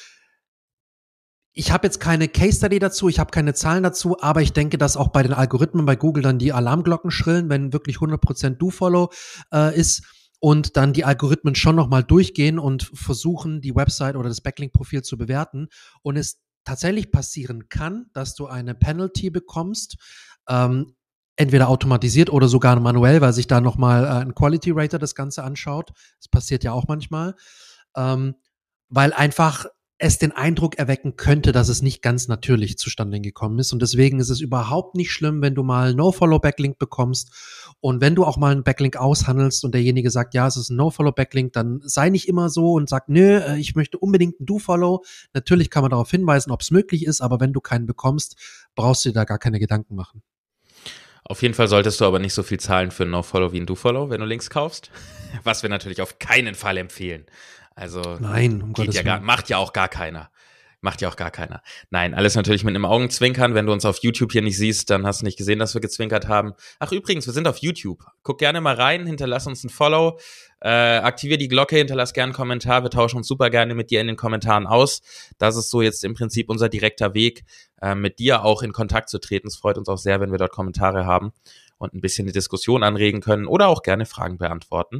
Ich habe jetzt keine Case Study dazu, ich habe keine Zahlen dazu, aber ich denke, dass auch bei den Algorithmen bei Google dann die Alarmglocken schrillen, wenn wirklich hundert Prozent Do-Follow äh, ist. und dann die Algorithmen schon nochmal durchgehen und versuchen, die Website oder das Backlink-Profil zu bewerten und es tatsächlich passieren kann, dass du eine Penalty bekommst, ähm, entweder automatisiert oder sogar manuell, weil sich da nochmal äh, ein Quality Rater das Ganze anschaut. Das passiert ja auch manchmal. Ähm, weil einfach es den Eindruck erwecken könnte, dass es nicht ganz natürlich zustande gekommen ist. Und deswegen ist es überhaupt nicht schlimm, wenn du mal No-Follow-Backlink bekommst. Und wenn du auch mal einen Backlink aushandelst und derjenige sagt, ja, es ist ein No-Follow-Backlink, dann sei nicht immer so und sag, nö, äh, ich möchte unbedingt ein Do-Follow. Natürlich kann man darauf hinweisen, ob es möglich ist, aber wenn du keinen bekommst, brauchst du dir da gar keine Gedanken machen. Auf jeden Fall solltest du aber nicht so viel zahlen für ein No-Follow wie ein Do-Follow, wenn du Links kaufst. Was wir natürlich auf keinen Fall empfehlen. Also Nein, um geht Gottes ja gar, Willen. macht ja auch gar keiner. Macht ja auch gar keiner. Nein, alles natürlich mit einem Augenzwinkern. Wenn du uns auf YouTube hier nicht siehst, dann hast du nicht gesehen, dass wir gezwinkert haben. Ach übrigens, wir sind auf YouTube. Guck gerne mal rein, hinterlass uns ein Follow, äh, aktivier die Glocke, hinterlass gerne einen Kommentar. Wir tauschen uns super gerne mit dir in den Kommentaren aus. Das ist so jetzt im Prinzip unser direkter Weg, äh, mit dir auch in Kontakt zu treten. Es freut uns auch sehr, wenn wir dort Kommentare haben und ein bisschen die Diskussion anregen können oder auch gerne Fragen beantworten.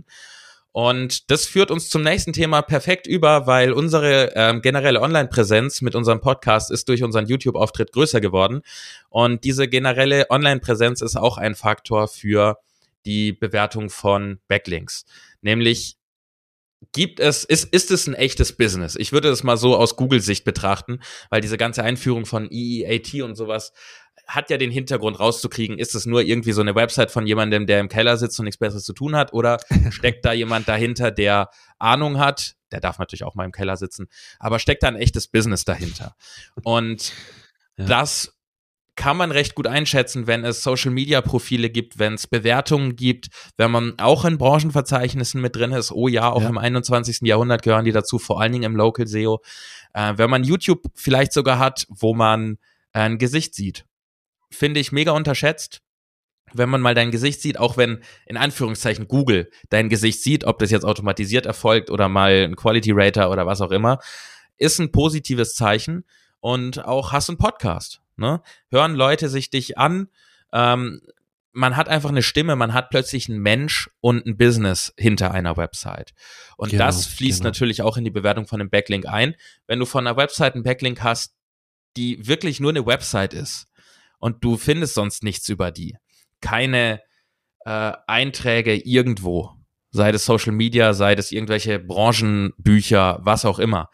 Und das führt uns zum nächsten Thema perfekt über, weil unsere ähm, generelle Online-Präsenz mit unserem Podcast ist durch unseren YouTube-Auftritt größer geworden. Und diese generelle Online-Präsenz ist auch ein Faktor für die Bewertung von Backlinks. Nämlich gibt es, ist, ist es ein echtes Business? Ich würde es mal so aus Google-Sicht betrachten, weil diese ganze Einführung von E E A T und sowas hat ja den Hintergrund rauszukriegen, ist es nur irgendwie so eine Website von jemandem, der im Keller sitzt und nichts Besseres zu tun hat, oder steckt da jemand dahinter, der Ahnung hat, der darf natürlich auch mal im Keller sitzen, aber steckt da ein echtes Business dahinter? Und ja. Das kann man recht gut einschätzen, wenn es Social-Media-Profile gibt, wenn es Bewertungen gibt, wenn man auch in Branchenverzeichnissen mit drin ist. Oh ja, auch ja. im einundzwanzigsten Jahrhundert gehören die dazu, vor allen Dingen im Local S E O. Äh, wenn man YouTube vielleicht sogar hat, wo man äh, ein Gesicht sieht. Finde ich mega unterschätzt, wenn man mal dein Gesicht sieht, auch wenn in Anführungszeichen Google dein Gesicht sieht, ob das jetzt automatisiert erfolgt oder mal ein Quality Rater oder was auch immer, ist ein positives Zeichen. Und auch hast du einen Podcast, ne? Hören Leute sich dich an, ähm, man hat einfach eine Stimme, man hat plötzlich einen Mensch und ein Business hinter einer Website. Und genau, das fließt genau. natürlich auch in die Bewertung von einem Backlink ein. Wenn du von einer Website einen Backlink hast, die wirklich nur eine Website ist, und du findest sonst nichts über die. Keine äh, Einträge irgendwo, sei es Social Media, sei es irgendwelche Branchenbücher, was auch immer.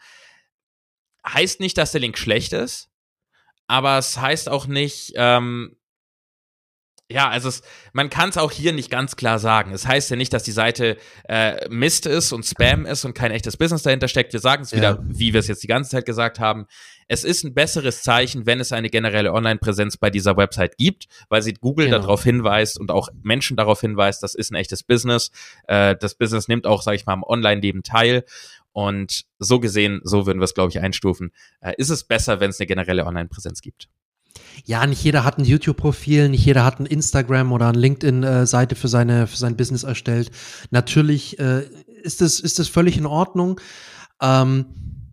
Heißt nicht, dass der Link schlecht ist, aber es heißt auch nicht, ähm, ja, also es, man kann es auch hier nicht ganz klar sagen. Es heißt ja nicht, dass die Seite äh, Mist ist und Spam ist und kein echtes Business dahinter steckt. Wir sagen es ja. wieder, wie wir es jetzt die ganze Zeit gesagt haben. Es ist ein besseres Zeichen, wenn es eine generelle Online-Präsenz bei dieser Website gibt, weil sie Google genau. darauf hinweist und auch Menschen darauf hinweist, das ist ein echtes Business. Äh, das Business nimmt auch, sage ich mal, am Online-Leben teil. Und so gesehen, so würden wir es, glaube ich, einstufen, äh, ist es besser, wenn es eine generelle Online-Präsenz gibt. Ja, nicht jeder hat ein YouTube-Profil, nicht jeder hat ein Instagram oder eine LinkedIn-Seite für seine für sein Business erstellt. Natürlich äh, ist es ist es völlig in Ordnung. Ähm,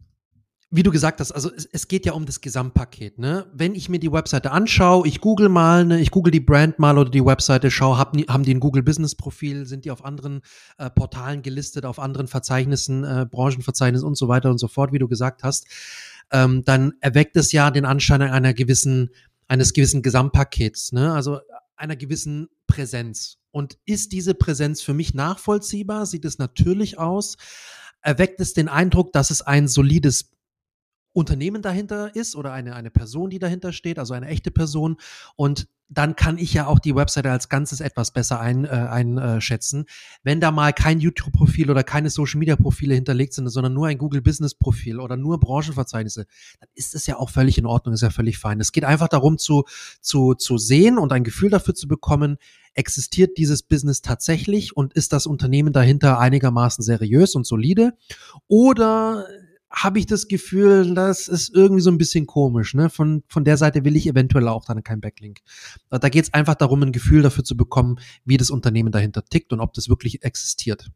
wie du gesagt hast, also es, es geht ja um das Gesamtpaket, ne? Wenn ich mir die Webseite anschaue, ich google mal, ne, ich google die Brand mal oder die Webseite, schaue, hab, haben die ein Google-Business-Profil, sind die auf anderen äh, Portalen gelistet, auf anderen Verzeichnissen, äh, Branchenverzeichnissen und so weiter und so fort, wie du gesagt hast, ähm, dann erweckt es ja den Anschein einer gewissen, eines gewissen Gesamtpakets, ne? Also einer gewissen Präsenz. Und ist diese Präsenz für mich nachvollziehbar? Sieht es natürlich aus? Erweckt es den Eindruck, dass es ein solides Unternehmen dahinter ist oder eine, eine Person, die dahinter steht, also eine echte Person. Und dann kann ich ja auch die Webseite als Ganzes etwas besser ein, äh, einschätzen. Wenn da mal kein YouTube-Profil oder keine Social-Media-Profile hinterlegt sind, sondern nur ein Google-Business-Profil oder nur Branchenverzeichnisse, dann ist es ja auch völlig in Ordnung, ist ja völlig fein. Es geht einfach darum zu, zu, zu sehen und ein Gefühl dafür zu bekommen, existiert dieses Business tatsächlich und ist das Unternehmen dahinter einigermaßen seriös und solide, oder habe ich das Gefühl, das ist irgendwie so ein bisschen komisch, ne? Von, von der Seite will ich eventuell auch dann kein Backlink. Da geht es einfach darum, ein Gefühl dafür zu bekommen, wie das Unternehmen dahinter tickt und ob das wirklich existiert.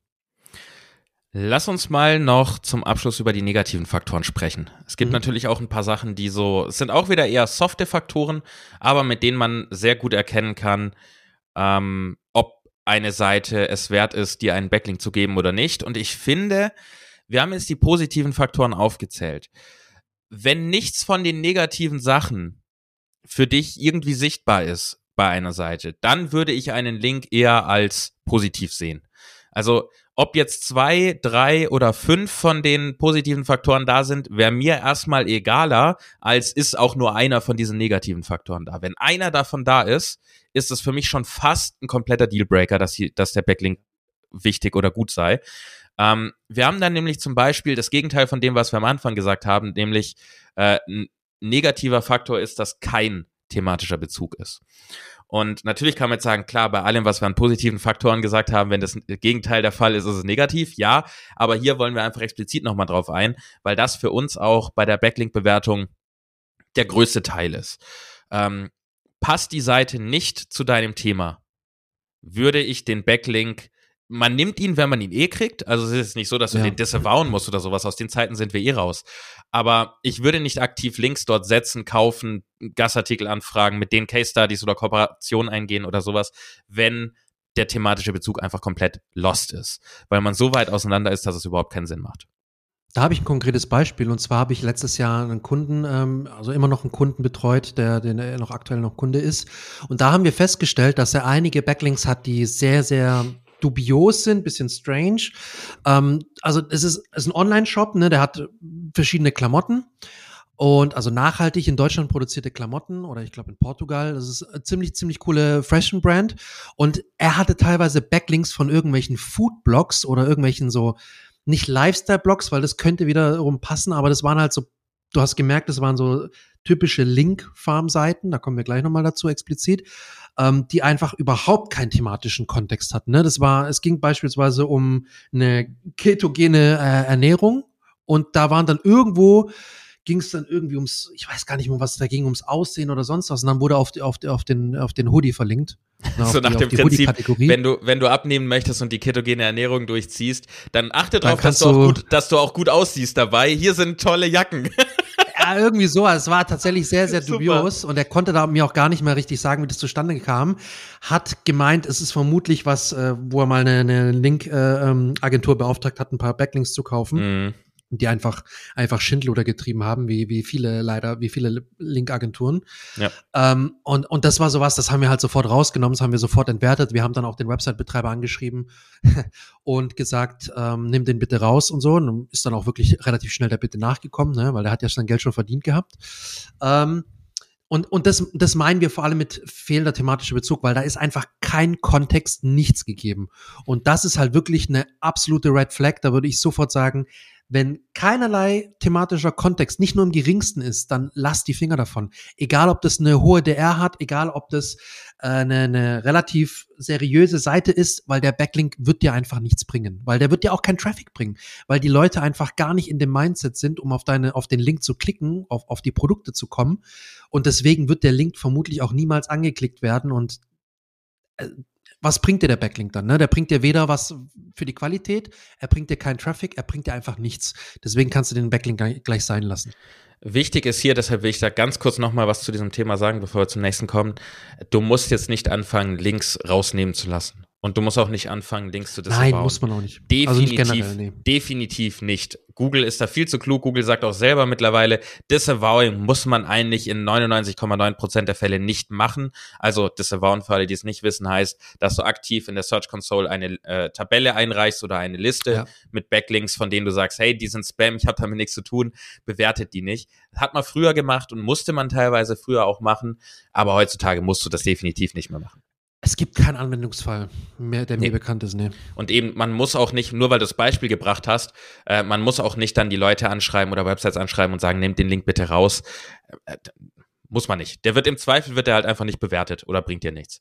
Lass uns mal noch zum Abschluss über die negativen Faktoren sprechen. Es gibt mhm. natürlich auch ein paar Sachen, die so, es sind auch wieder eher softe Faktoren, aber mit denen man sehr gut erkennen kann, ähm, ob eine Seite es wert ist, dir einen Backlink zu geben oder nicht. Und ich finde, wir haben jetzt die positiven Faktoren aufgezählt. Wenn nichts von den negativen Sachen für dich irgendwie sichtbar ist bei einer Seite, dann würde ich einen Link eher als positiv sehen. Also ob jetzt zwei, drei oder fünf von den positiven Faktoren da sind, wäre mir erstmal egaler, als ist auch nur einer von diesen negativen Faktoren da. Wenn einer davon da ist, ist es für mich schon fast ein kompletter Dealbreaker, dass, hier, dass der Backlink wichtig oder gut sei. Ähm, wir haben dann nämlich zum Beispiel das Gegenteil von dem, was wir am Anfang gesagt haben, nämlich äh, ein negativer Faktor ist, dass kein thematischer Bezug ist. Und natürlich kann man jetzt sagen, klar, bei allem, was wir an positiven Faktoren gesagt haben, wenn das Gegenteil der Fall ist, ist es negativ, ja, aber hier wollen wir einfach explizit nochmal drauf ein, weil das für uns auch bei der Backlink-Bewertung der größte Teil ist. Ähm, passt die Seite nicht zu deinem Thema, würde ich den Backlink, man nimmt ihn, wenn man ihn eh kriegt, also es ist nicht so, dass du ja. den disavowen musst oder sowas, aus den Zeiten sind wir eh raus, aber ich würde nicht aktiv Links dort setzen, kaufen, Gastartikel anfragen, mit denen Case Studies oder Kooperationen eingehen oder sowas, wenn der thematische Bezug einfach komplett lost ist, weil man so weit auseinander ist, dass es überhaupt keinen Sinn macht. Da habe ich ein konkretes Beispiel, und zwar habe ich letztes Jahr einen Kunden, ähm, also immer noch einen Kunden betreut, der, der noch aktuell noch Kunde ist, und da haben wir festgestellt, dass er einige Backlinks hat, die sehr, sehr dubios sind, bisschen strange. Ähm, also es ist, es ist ein Online-Shop, ne, der hat verschiedene Klamotten und also nachhaltig in Deutschland produzierte Klamotten oder ich glaube in Portugal. Das ist eine ziemlich, ziemlich coole Fashion-Brand, und er hatte teilweise Backlinks von irgendwelchen Food-Blogs oder irgendwelchen so, nicht Lifestyle-Blogs, weil das könnte wiederum passen, aber das waren halt so, du hast gemerkt, das waren so typische Link-Farm-Seiten, da kommen wir gleich nochmal dazu explizit, ähm, die einfach überhaupt keinen thematischen Kontext hatten. Ne? Das war, es ging beispielsweise um eine ketogene äh, Ernährung, und da waren dann irgendwo, ging es dann irgendwie ums, ich weiß gar nicht mehr, was es da ging, ums Aussehen oder sonst was, und dann wurde auf, die, auf, die, auf, den, auf den Hoodie verlinkt. Na, so nach die, dem Prinzip, wenn du, wenn du abnehmen möchtest und die ketogene Ernährung durchziehst, dann achte darauf, dass du, auch gut, dass du auch gut aussiehst dabei. Hier sind tolle Jacken. Ja, irgendwie so. Es war tatsächlich sehr, sehr dubios. Super. Und er konnte da mir auch gar nicht mehr richtig sagen, wie das zustande kam. Hat gemeint, es ist vermutlich was, äh, wo er mal eine, eine Link-Agentur äh, beauftragt hat, ein paar Backlinks zu kaufen. Mhm. Die einfach, einfach Schindluder getrieben haben, wie, wie viele leider, wie viele Link-Agenturen. Ja. Ähm, und, und das war sowas, das haben wir halt sofort rausgenommen, das haben wir sofort entwertet. Wir haben dann auch den Website-Betreiber angeschrieben und gesagt, ähm, nimm den bitte raus und so. Und dann ist dann auch wirklich relativ schnell der Bitte nachgekommen, ne, weil der hat ja sein Geld schon verdient gehabt. Ähm, Und, und das, das meinen wir vor allem mit fehlender thematischer Bezug, weil da ist einfach kein Kontext, nichts gegeben. Und das ist halt wirklich eine absolute Red Flag. Da würde ich sofort sagen, wenn keinerlei thematischer Kontext nicht nur im geringsten ist, dann lass die Finger davon. Egal, ob das eine hohe D R hat, egal, ob das äh, eine, eine relativ seriöse Seite ist, weil der Backlink wird dir einfach nichts bringen. Weil der wird dir auch keinen Traffic bringen. Weil die Leute einfach gar nicht in dem Mindset sind, um auf deine, auf den Link zu klicken, auf, auf die Produkte zu kommen. Und deswegen wird der Link vermutlich auch niemals angeklickt werden. Und äh, was bringt dir der Backlink dann? Ne? Der bringt dir weder was für die Qualität, er bringt dir keinen Traffic, er bringt dir einfach nichts. Deswegen kannst du den Backlink gleich sein lassen. Wichtig ist hier, deshalb will ich da ganz kurz nochmal was zu diesem Thema sagen, bevor wir zum nächsten kommen. Du musst jetzt nicht anfangen, Links rausnehmen zu lassen. Und du musst auch nicht anfangen, Links zu disavowen. Nein, muss man auch nicht. Definitiv, also nicht generell, nee. definitiv nicht. Google ist da viel zu klug. Google sagt auch selber mittlerweile, Disavowing muss man eigentlich in neunundneunzig Komma neun Prozent der Fälle nicht machen. Also Disavowen, für alle, die es nicht wissen, heißt, dass du aktiv in der Search Console eine äh, Tabelle einreichst oder eine Liste ja. mit Backlinks, von denen du sagst, hey, die sind Spam, ich habe damit nichts zu tun, bewertet die nicht. Hat man früher gemacht und musste man teilweise früher auch machen, aber heutzutage musst du das definitiv nicht mehr machen. Es gibt keinen Anwendungsfall mehr, der nee. mir bekannt ist, nee. Und eben, man muss auch nicht, nur weil du das Beispiel gebracht hast, äh, man muss auch nicht dann die Leute anschreiben oder Websites anschreiben und sagen, nehmt den Link bitte raus. Äh, muss man nicht. Der wird im Zweifel, wird der halt einfach nicht bewertet oder bringt dir nichts.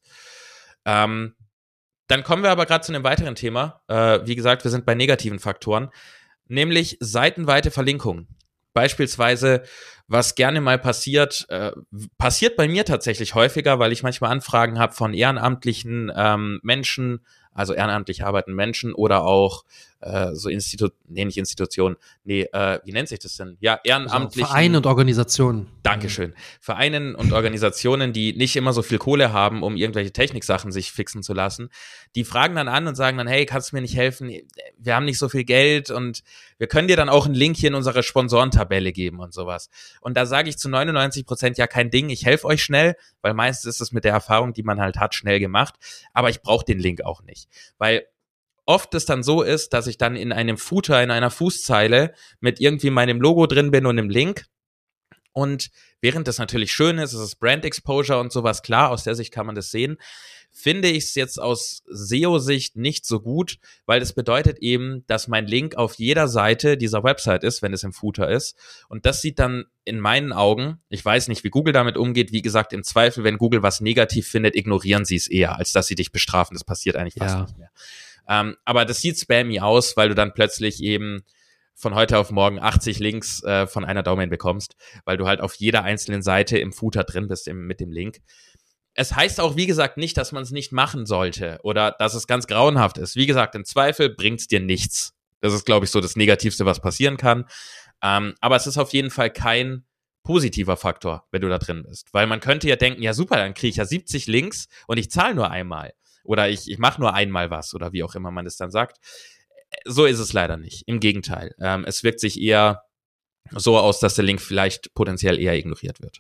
Ähm, dann kommen wir aber gerade zu einem weiteren Thema. Äh, wie gesagt, wir sind bei negativen Faktoren, nämlich seitenweite Verlinkungen. Beispielsweise, was gerne mal passiert, äh, passiert bei mir tatsächlich häufiger, weil ich manchmal Anfragen habe von ehrenamtlichen ähm, Menschen, also ehrenamtlich arbeitenden Menschen oder auch äh, so Institu nee, nicht Institutionen, nee, äh, wie nennt sich das denn? Ja, ehrenamtlichen. Also Vereine und Organisationen. Dankeschön. Vereinen und Organisationen, die nicht immer so viel Kohle haben, um irgendwelche Techniksachen sich fixen zu lassen, die fragen dann an und sagen dann, hey, kannst du mir nicht helfen? Wir haben nicht so viel Geld und wir können dir dann auch einen Link hier in unsere Sponsorentabelle geben und sowas. Und da sage ich zu neunundneunzig Prozent, ja, kein Ding, ich helfe euch schnell, weil meistens ist es mit der Erfahrung, die man halt hat, schnell gemacht, aber ich brauche den Link auch nicht, weil oft es dann so ist, dass ich dann in einem Footer, in einer Fußzeile mit irgendwie meinem Logo drin bin und einem Link. Und während das natürlich schön ist, es ist Brand Exposure und sowas, klar, aus der Sicht kann man das sehen, finde ich es jetzt aus S E O-Sicht nicht so gut, weil das bedeutet eben, dass mein Link auf jeder Seite dieser Website ist, wenn es im Footer ist. Und das sieht dann in meinen Augen, ich weiß nicht, wie Google damit umgeht, wie gesagt, im Zweifel, wenn Google was negativ findet, ignorieren sie es eher, als dass sie dich bestrafen. Das passiert eigentlich fast Ja. nicht mehr. Ähm, aber das sieht spammy aus, weil du dann plötzlich eben von heute auf morgen achtzig Links äh, von einer Domain bekommst, weil du halt auf jeder einzelnen Seite im Footer drin bist im, mit dem Link. Es heißt auch, wie gesagt, nicht, dass man es nicht machen sollte oder dass es ganz grauenhaft ist. Wie gesagt, im Zweifel bringt es dir nichts. Das ist, glaube ich, so das Negativste, was passieren kann. Ähm, aber es ist auf jeden Fall kein positiver Faktor, wenn du da drin bist. Weil man könnte ja denken, ja super, dann kriege ich ja siebzig Links und ich zahle nur einmal. Oder ich, ich mache nur einmal was oder wie auch immer man es dann sagt. So ist es leider nicht. Im Gegenteil. Ähm, es wirkt sich eher so aus, dass der Link vielleicht potenziell eher ignoriert wird.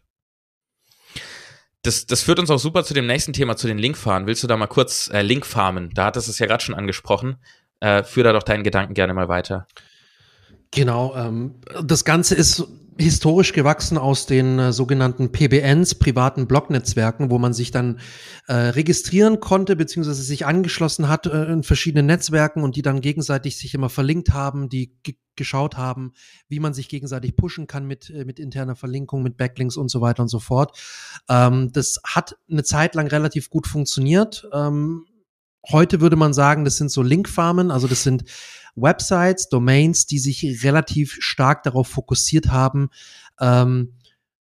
Das, das führt uns auch super zu dem nächsten Thema, zu den Linkfarmen. Willst du da mal kurz äh, Linkfarmen? Da hattest du es ja gerade schon angesprochen. Äh, führ da doch deinen Gedanken gerne mal weiter. Genau, ähm, das Ganze ist historisch gewachsen aus den äh, sogenannten P B Ns, privaten Blognetzwerken, wo man sich dann äh, registrieren konnte, beziehungsweise sich angeschlossen hat äh, in verschiedenen Netzwerken und die dann gegenseitig sich immer verlinkt haben, die ge- geschaut haben, wie man sich gegenseitig pushen kann mit, äh, mit interner Verlinkung, mit Backlinks und so weiter und so fort. Ähm, das hat eine Zeit lang relativ gut funktioniert. Ähm, heute würde man sagen, das sind so Linkfarmen, also das sind Websites, Domains, die sich relativ stark darauf fokussiert haben, ähm,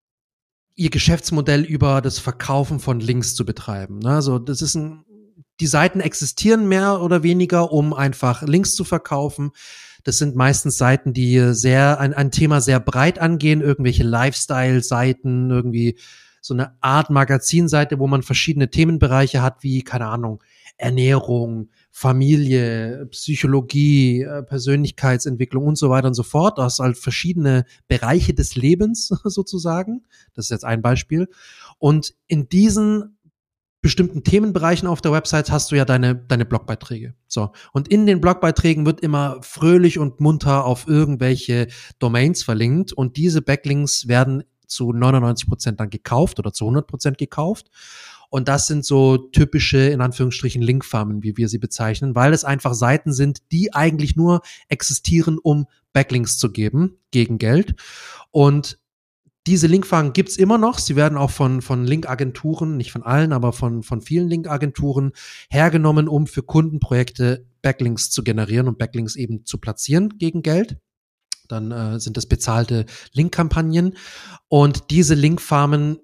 ihr Geschäftsmodell über das Verkaufen von Links zu betreiben. Ne? Also das ist ein, die Seiten existieren mehr oder weniger, um einfach Links zu verkaufen. Das sind meistens Seiten, die sehr ein, ein Thema sehr breit angehen, irgendwelche Lifestyle-Seiten, irgendwie so eine Art Magazinseite, wo man verschiedene Themenbereiche hat, wie, keine Ahnung, Ernährung, Familie, Psychologie, Persönlichkeitsentwicklung und so weiter und so fort. Du hast halt verschiedene Bereiche des Lebens sozusagen. Das ist jetzt ein Beispiel. Und in diesen bestimmten Themenbereichen auf der Website hast du ja deine, deine Blogbeiträge. So. Und in den Blogbeiträgen wird immer fröhlich und munter auf irgendwelche Domains verlinkt und diese Backlinks werden zu neunundneunzig Prozent dann gekauft oder zu hundert Prozent gekauft. Und das sind so typische, in Anführungsstrichen, Linkfarmen, wie wir sie bezeichnen, weil es einfach Seiten sind, die eigentlich nur existieren, um Backlinks zu geben, gegen Geld. Und diese Linkfarmen gibt's immer noch. Sie werden auch von, von Linkagenturen, nicht von allen, aber von, von vielen Linkagenturen hergenommen, um für Kundenprojekte Backlinks zu generieren und Backlinks eben zu platzieren gegen Geld. Dann äh, sind das bezahlte Linkkampagnen. Und diese Linkfarmen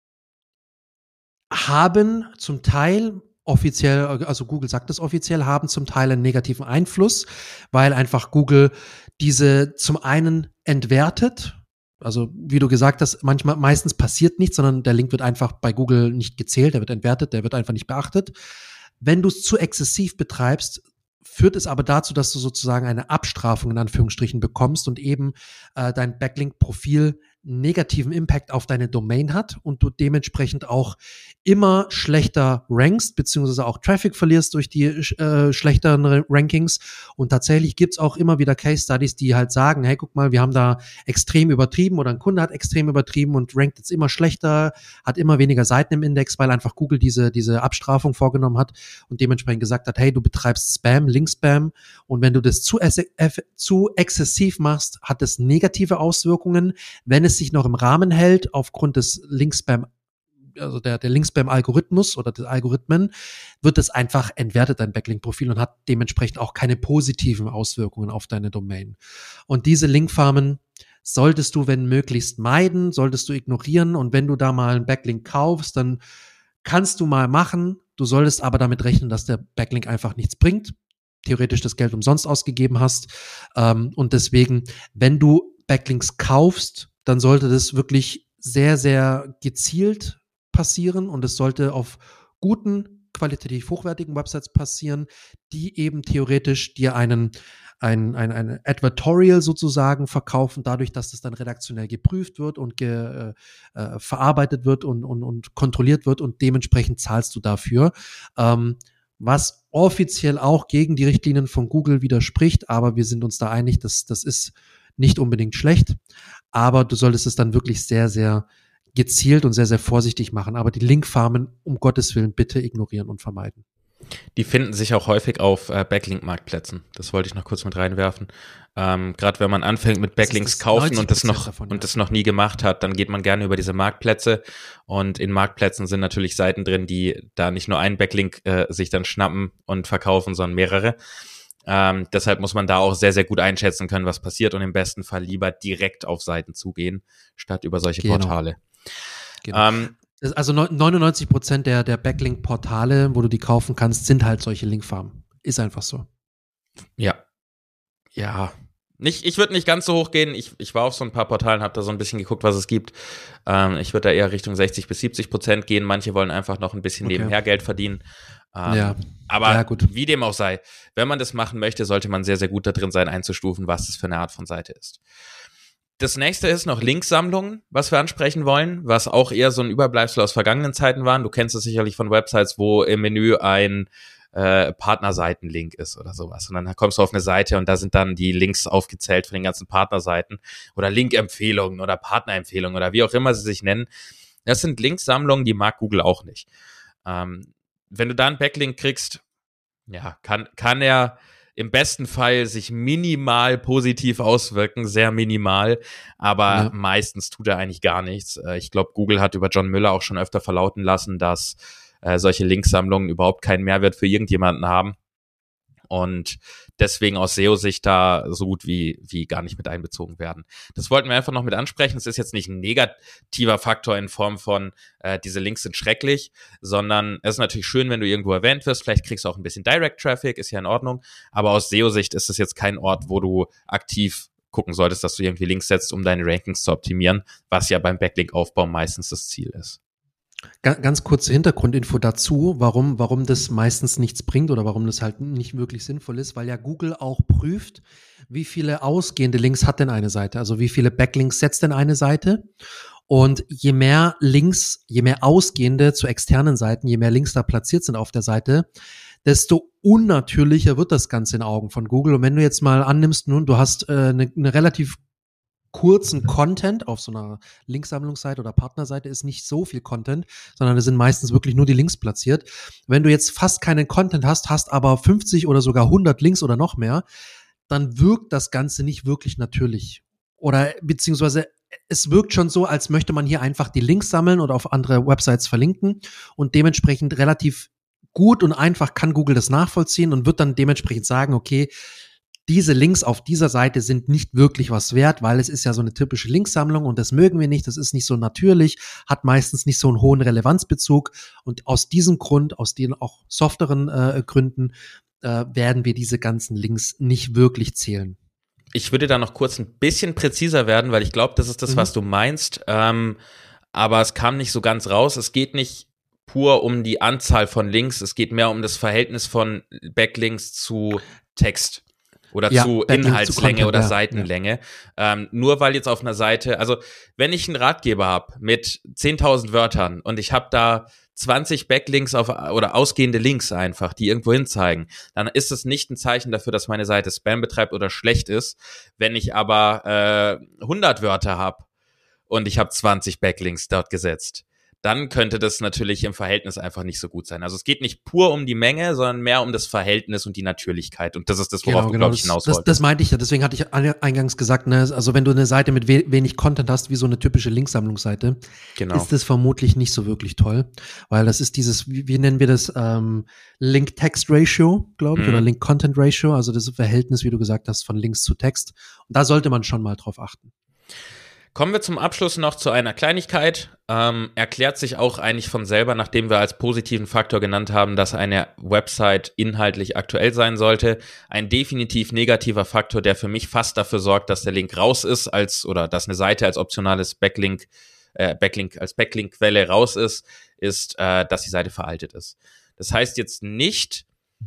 haben zum Teil offiziell, also Google sagt das offiziell, haben zum Teil einen negativen Einfluss, weil einfach Google diese zum einen entwertet. Also wie du gesagt hast, manchmal meistens passiert nichts, sondern der Link wird einfach bei Google nicht gezählt, der wird entwertet, der wird einfach nicht beachtet. Wenn du es zu exzessiv betreibst, führt es aber dazu, dass du sozusagen eine Abstrafung in Anführungsstrichen bekommst und eben äh, dein Backlink-Profil negativen Impact auf deine Domain hat und du dementsprechend auch immer schlechter rankst, beziehungsweise auch Traffic verlierst durch die äh, schlechteren Rankings. Und tatsächlich gibt's auch immer wieder Case Studies, die halt sagen, hey, guck mal, wir haben da extrem übertrieben oder ein Kunde hat extrem übertrieben und rankt jetzt immer schlechter, hat immer weniger Seiten im Index, weil einfach Google diese diese Abstrafung vorgenommen hat und dementsprechend gesagt hat, hey, du betreibst Spam, Link-Spam und wenn du das zu, zu exzessiv machst, hat es negative Auswirkungen. Wenn es sich noch im Rahmen hält, aufgrund des Link-Spam, also der, der Link-Spam-Algorithmus oder des Algorithmen, wird es einfach entwertet, dein Backlink-Profil und hat dementsprechend auch keine positiven Auswirkungen auf deine Domain. Und diese Linkfarmen solltest du, wenn möglichst, meiden, solltest du ignorieren und wenn du da mal einen Backlink kaufst, dann kannst du mal machen, du solltest aber damit rechnen, dass der Backlink einfach nichts bringt. theoretisch das Geld umsonst ausgegeben hast. Ähm, und deswegen, wenn du Backlinks kaufst, dann sollte das wirklich sehr, sehr gezielt passieren und es sollte auf guten, qualitativ hochwertigen Websites passieren, die eben theoretisch dir einen ein, ein, ein Advertorial sozusagen verkaufen, dadurch, dass das dann redaktionell geprüft wird und ge, äh, äh, verarbeitet wird und, und, und kontrolliert wird und dementsprechend zahlst du dafür. Ähm, was offiziell auch gegen die Richtlinien von Google widerspricht, aber wir sind uns da einig, dass das ist nicht unbedingt schlecht, aber du solltest es dann wirklich sehr, sehr gezielt und sehr, sehr vorsichtig machen. Aber die Linkfarmen, um Gottes Willen, bitte ignorieren und vermeiden. Die finden sich auch häufig auf äh, Backlink-Marktplätzen. Das wollte ich noch kurz mit reinwerfen. Ähm, Gerade wenn man anfängt mit Backlinks kaufen und das noch davon, ja. und das noch nie gemacht hat, dann geht man gerne über diese Marktplätze. Und in Marktplätzen sind natürlich Seiten drin, die da nicht nur einen Backlink äh, sich dann schnappen und verkaufen, sondern mehrere. Ähm, deshalb muss man da auch sehr, sehr gut einschätzen können, was passiert und im besten Fall lieber direkt auf Seiten zugehen, statt über solche genau. Portale. Genau. Ähm, Also neunundneunzig Prozent der, der Backlink-Portale, wo du die kaufen kannst, sind halt solche Linkfarmen. Ist einfach so. Ja. Ja. Nicht, ich würde nicht ganz so hoch gehen. Ich, ich war auf so ein paar Portalen, habe da so ein bisschen geguckt, was es gibt. Ähm, ich würde da eher Richtung sechzig bis siebzig Prozent gehen. Manche wollen einfach noch ein bisschen okay. nebenher Geld verdienen. Ähm, ja. Aber ja, gut. Wie dem auch sei, wenn man das machen möchte, sollte man sehr, sehr gut da drin sein, einzustufen, was das für eine Art von Seite ist. Das nächste ist noch Linksammlungen, was wir ansprechen wollen, was auch eher so ein Überbleibsel aus vergangenen Zeiten waren. Du kennst es sicherlich von Websites, wo im Menü ein äh, Partnerseitenlink ist oder sowas. Und dann kommst du auf eine Seite und da sind dann die Links aufgezählt von den ganzen Partnerseiten oder Linkempfehlungen oder Partnerempfehlungen oder wie auch immer sie sich nennen. Das sind Linksammlungen, die mag Google auch nicht. Ähm, wenn du da einen Backlink kriegst, ja, kann, kann er im besten Fall sich minimal positiv auswirken, sehr minimal, aber ja. meistens tut er eigentlich gar nichts. Ich glaube, Google hat über John Müller auch schon öfter verlauten lassen, dass äh, solche Linksammlungen überhaupt keinen Mehrwert für irgendjemanden haben und deswegen aus S E O-Sicht da so gut wie wie gar nicht mit einbezogen werden. Das wollten wir einfach noch mit ansprechen. Es ist jetzt nicht ein negativer Faktor in Form von, äh, diese Links sind schrecklich, sondern es ist natürlich schön, wenn du irgendwo erwähnt wirst. Vielleicht kriegst du auch ein bisschen Direct-Traffic, ist ja in Ordnung. Aber aus S E O-Sicht ist es jetzt kein Ort, wo du aktiv gucken solltest, dass du irgendwie Links setzt, um deine Rankings zu optimieren, was ja beim Backlink-Aufbau meistens das Ziel ist. Ganz kurze Hintergrundinfo dazu, warum, warum das meistens nichts bringt oder warum das halt nicht wirklich sinnvoll ist, weil ja Google auch prüft, wie viele ausgehende Links hat denn eine Seite, also wie viele Backlinks setzt denn eine Seite. Und je mehr Links, je mehr ausgehende zu externen Seiten, je mehr Links da platziert sind auf der Seite, desto unnatürlicher wird das Ganze in Augen von Google. Und wenn du jetzt mal annimmst, nun, du hast äh, eine, eine relativ kurzen Content auf so einer Linksammlungsseite oder Partnerseite ist nicht so viel Content, sondern es sind meistens wirklich nur die Links platziert. Wenn du jetzt fast keinen Content hast, hast aber fünfzig oder sogar hundert Links oder noch mehr, dann wirkt das Ganze nicht wirklich natürlich. Oder beziehungsweise es wirkt schon so, als möchte man hier einfach die Links sammeln oder auf andere Websites verlinken und dementsprechend relativ gut und einfach kann Google das nachvollziehen und wird dann dementsprechend sagen, okay, diese Links auf dieser Seite sind nicht wirklich was wert, weil es ist ja so eine typische Linksammlung und das mögen wir nicht, das ist nicht so natürlich, hat meistens nicht so einen hohen Relevanzbezug und aus diesem Grund, aus den auch softeren äh, Gründen, äh, werden wir diese ganzen Links nicht wirklich zählen. Ich würde da noch kurz ein bisschen präziser werden, weil ich glaube, das ist das, mhm. was du meinst, ähm, aber es kam nicht so ganz raus, es geht nicht pur um die Anzahl von Links, es geht mehr um das Verhältnis von Backlinks zu Text. Oder ja, zu Inhaltslänge zu oder ja, Seitenlänge. Ja. Ähm, nur weil jetzt auf einer Seite, also wenn ich einen Ratgeber habe mit zehntausend Wörtern und ich habe da zwanzig Backlinks auf, oder ausgehende Links einfach, die irgendwo hin zeigen, dann ist es nicht ein Zeichen dafür, dass meine Seite Spam betreibt oder schlecht ist. Wenn ich aber äh, hundert Wörter habe und ich habe zwanzig Backlinks dort gesetzt, dann könnte das natürlich im Verhältnis einfach nicht so gut sein. Also es geht nicht pur um die Menge, sondern mehr um das Verhältnis und die Natürlichkeit. Und das ist das, worauf genau, du, genau, glaube ich, hinaus wolltest. Das, das meinte ich ja. Deswegen hatte ich eingangs gesagt, ne, also wenn du eine Seite mit we- wenig Content hast, wie so eine typische Linksammlungsseite, genau. ist das vermutlich nicht so wirklich toll. Weil das ist dieses, wie, wie nennen wir das, ähm, Link-Text-Ratio, glaube ich, mhm. oder Link-Content-Ratio. Also das Verhältnis, wie du gesagt hast, von Links zu Text. Und da sollte man schon mal drauf achten. Kommen wir zum Abschluss noch zu einer Kleinigkeit. Ähm, erklärt sich auch eigentlich von selber, nachdem wir als positiven Faktor genannt haben, dass eine Website inhaltlich aktuell sein sollte. Ein definitiv negativer Faktor, der für mich fast dafür sorgt, dass der Link raus ist, als oder dass eine Seite als optionales Backlink, äh, Backlink als Backlink-Quelle raus ist, ist, äh, dass die Seite veraltet ist. Das heißt jetzt nicht,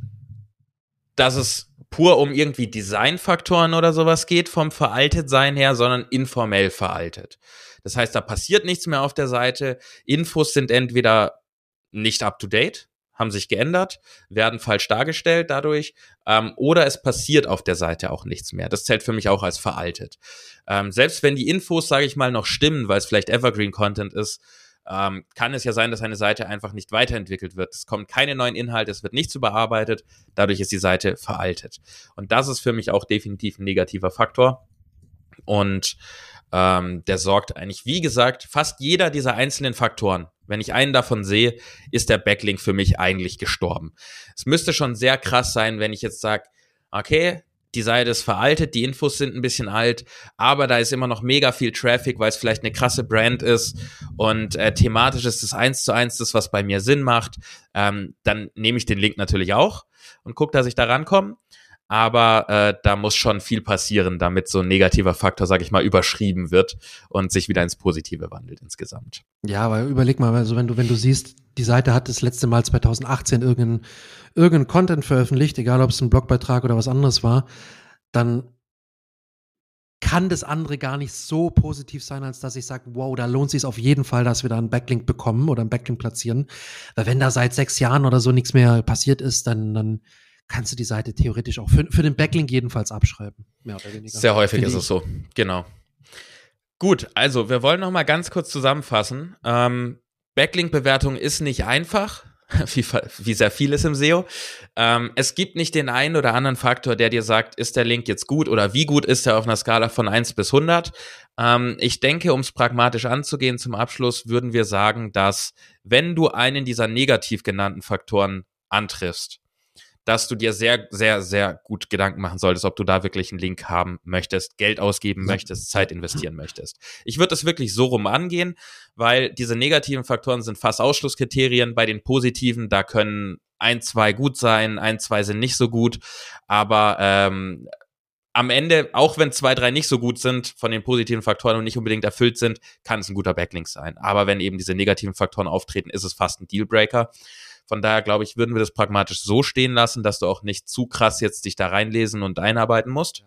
dass es pur um irgendwie Designfaktoren oder sowas geht vom Veraltetsein her, sondern informell veraltet. Das heißt, da passiert nichts mehr auf der Seite. Infos sind entweder nicht up-to-date, haben sich geändert, werden falsch dargestellt dadurch, ähm, oder es passiert auf der Seite auch nichts mehr. Das zählt für mich auch als veraltet. Ähm, selbst wenn die Infos, sage ich mal, noch stimmen, weil es vielleicht Evergreen-Content ist, Ähm, kann es ja sein, dass eine Seite einfach nicht weiterentwickelt wird. Es kommen keine neuen Inhalte, es wird nichts überarbeitet, dadurch ist die Seite veraltet. Und das ist für mich auch definitiv ein negativer Faktor. Und ähm, der sorgt eigentlich, wie gesagt, fast jeder dieser einzelnen Faktoren, wenn ich einen davon sehe, ist der Backlink für mich eigentlich gestorben. Es müsste schon sehr krass sein, wenn ich jetzt sage, okay, die Seite ist veraltet, die Infos sind ein bisschen alt, aber da ist immer noch mega viel Traffic, weil es vielleicht eine krasse Brand ist und äh, thematisch ist es eins zu eins das, was bei mir Sinn macht. Ähm, dann nehme ich den Link natürlich auch und gucke, dass ich da rankomme. Aber äh, da muss schon viel passieren, damit so ein negativer Faktor, sag ich mal, überschrieben wird und sich wieder ins Positive wandelt insgesamt. Ja, aber überleg mal, also wenn du, wenn du siehst, die Seite hat das letzte Mal zwanzig achtzehn irgendeinen irgendein Content veröffentlicht, egal ob es ein Blogbeitrag oder was anderes war, dann kann das andere gar nicht so positiv sein, als dass ich sage, wow, da lohnt es sich auf jeden Fall, dass wir da einen Backlink bekommen oder einen Backlink platzieren. Weil wenn da seit sechs Jahren oder so nichts mehr passiert ist, dann, dann kannst du die Seite theoretisch auch für, für den Backlink jedenfalls abschreiben. Mehr oder weniger. Sehr häufig ist ich. es so, genau. Gut, also wir wollen noch mal ganz kurz zusammenfassen. Ähm, Backlink-Bewertung ist nicht einfach, wie, wie sehr viel ist im S E O. Ähm, es gibt nicht den einen oder anderen Faktor, der dir sagt, ist der Link jetzt gut oder wie gut ist er auf einer Skala von eins bis hundert. Ähm, ich denke, um es pragmatisch anzugehen, zum Abschluss würden wir sagen, dass wenn du einen dieser negativ genannten Faktoren antriffst, dass du dir sehr, sehr, sehr gut Gedanken machen solltest, ob du da wirklich einen Link haben möchtest, Geld ausgeben ja. möchtest, Zeit investieren möchtest. Ich würde das wirklich so rum angehen, weil diese negativen Faktoren sind fast Ausschlusskriterien. Bei den positiven, da können ein, zwei gut sein, ein, zwei sind nicht so gut, aber ähm, am Ende, auch wenn zwei, drei nicht so gut sind von den positiven Faktoren und nicht unbedingt erfüllt sind, kann es ein guter Backlink sein. Aber wenn eben diese negativen Faktoren auftreten, ist es fast ein Dealbreaker. Von daher, glaube ich, würden wir das pragmatisch so stehen lassen, dass du auch nicht zu krass jetzt dich da reinlesen und einarbeiten musst.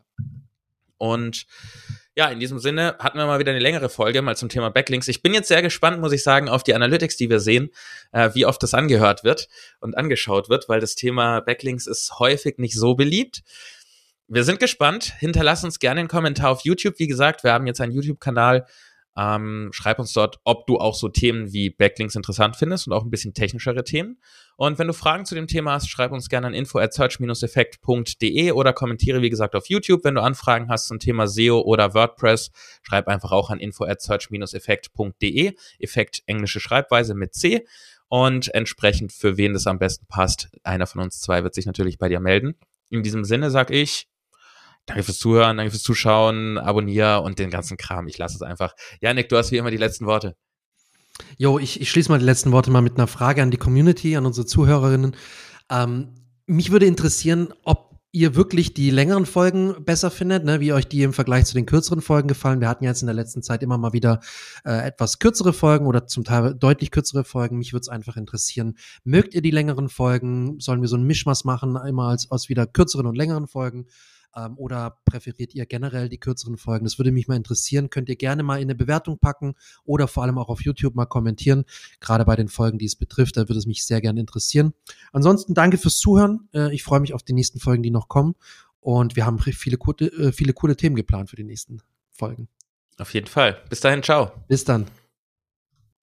Und ja, in diesem Sinne hatten wir mal wieder eine längere Folge mal zum Thema Backlinks. Ich bin jetzt sehr gespannt, muss ich sagen, auf die Analytics, die wir sehen, äh, wie oft das angehört wird und angeschaut wird, weil das Thema Backlinks ist häufig nicht so beliebt. Wir sind gespannt. Hinterlass uns gerne einen Kommentar auf YouTube. Wie gesagt, wir haben jetzt einen YouTube-Kanal. Ähm, schreib uns dort, ob du auch so Themen wie Backlinks interessant findest und auch ein bisschen technischere Themen. Und wenn du Fragen zu dem Thema hast, schreib uns gerne an info at search dash effekt punkt de oder kommentiere, wie gesagt, auf YouTube. Wenn du Anfragen hast zum Thema S E O oder WordPress, schreib einfach auch an info at search dash effekt punkt de. Effekt, englische Schreibweise mit C. Und entsprechend, für wen das am besten passt, einer von uns zwei wird sich natürlich bei dir melden. In diesem Sinne sage ich, danke fürs Zuhören, danke fürs Zuschauen, abonniere und den ganzen Kram. Ich lasse es einfach. Janik, du hast wie immer die letzten Worte. Jo, ich, ich schließe mal die letzten Worte mal mit einer Frage an die Community, an unsere Zuhörerinnen. Ähm, mich würde interessieren, ob ihr wirklich die längeren Folgen besser findet, ne, wie euch die im Vergleich zu den kürzeren Folgen gefallen. Wir hatten jetzt in der letzten Zeit immer mal wieder äh, etwas kürzere Folgen oder zum Teil deutlich kürzere Folgen. Mich würde es einfach interessieren. Mögt ihr die längeren Folgen? Sollen wir so einen Mischmasch machen, einmal als, aus wieder kürzeren und längeren Folgen? Ähm, oder präferiert ihr generell die kürzeren Folgen? Das würde mich mal interessieren. Könnt ihr gerne mal in eine Bewertung packen oder vor allem auch auf YouTube mal kommentieren. Gerade bei den Folgen, die es betrifft, da würde es mich sehr gerne interessieren. Ansonsten danke fürs Zuhören. Äh, ich freue mich auf die nächsten Folgen, die noch kommen. Und wir haben viele, gute, äh, viele coole Themen geplant für die nächsten Folgen. Auf jeden Fall. Bis dahin, ciao. Bis dann.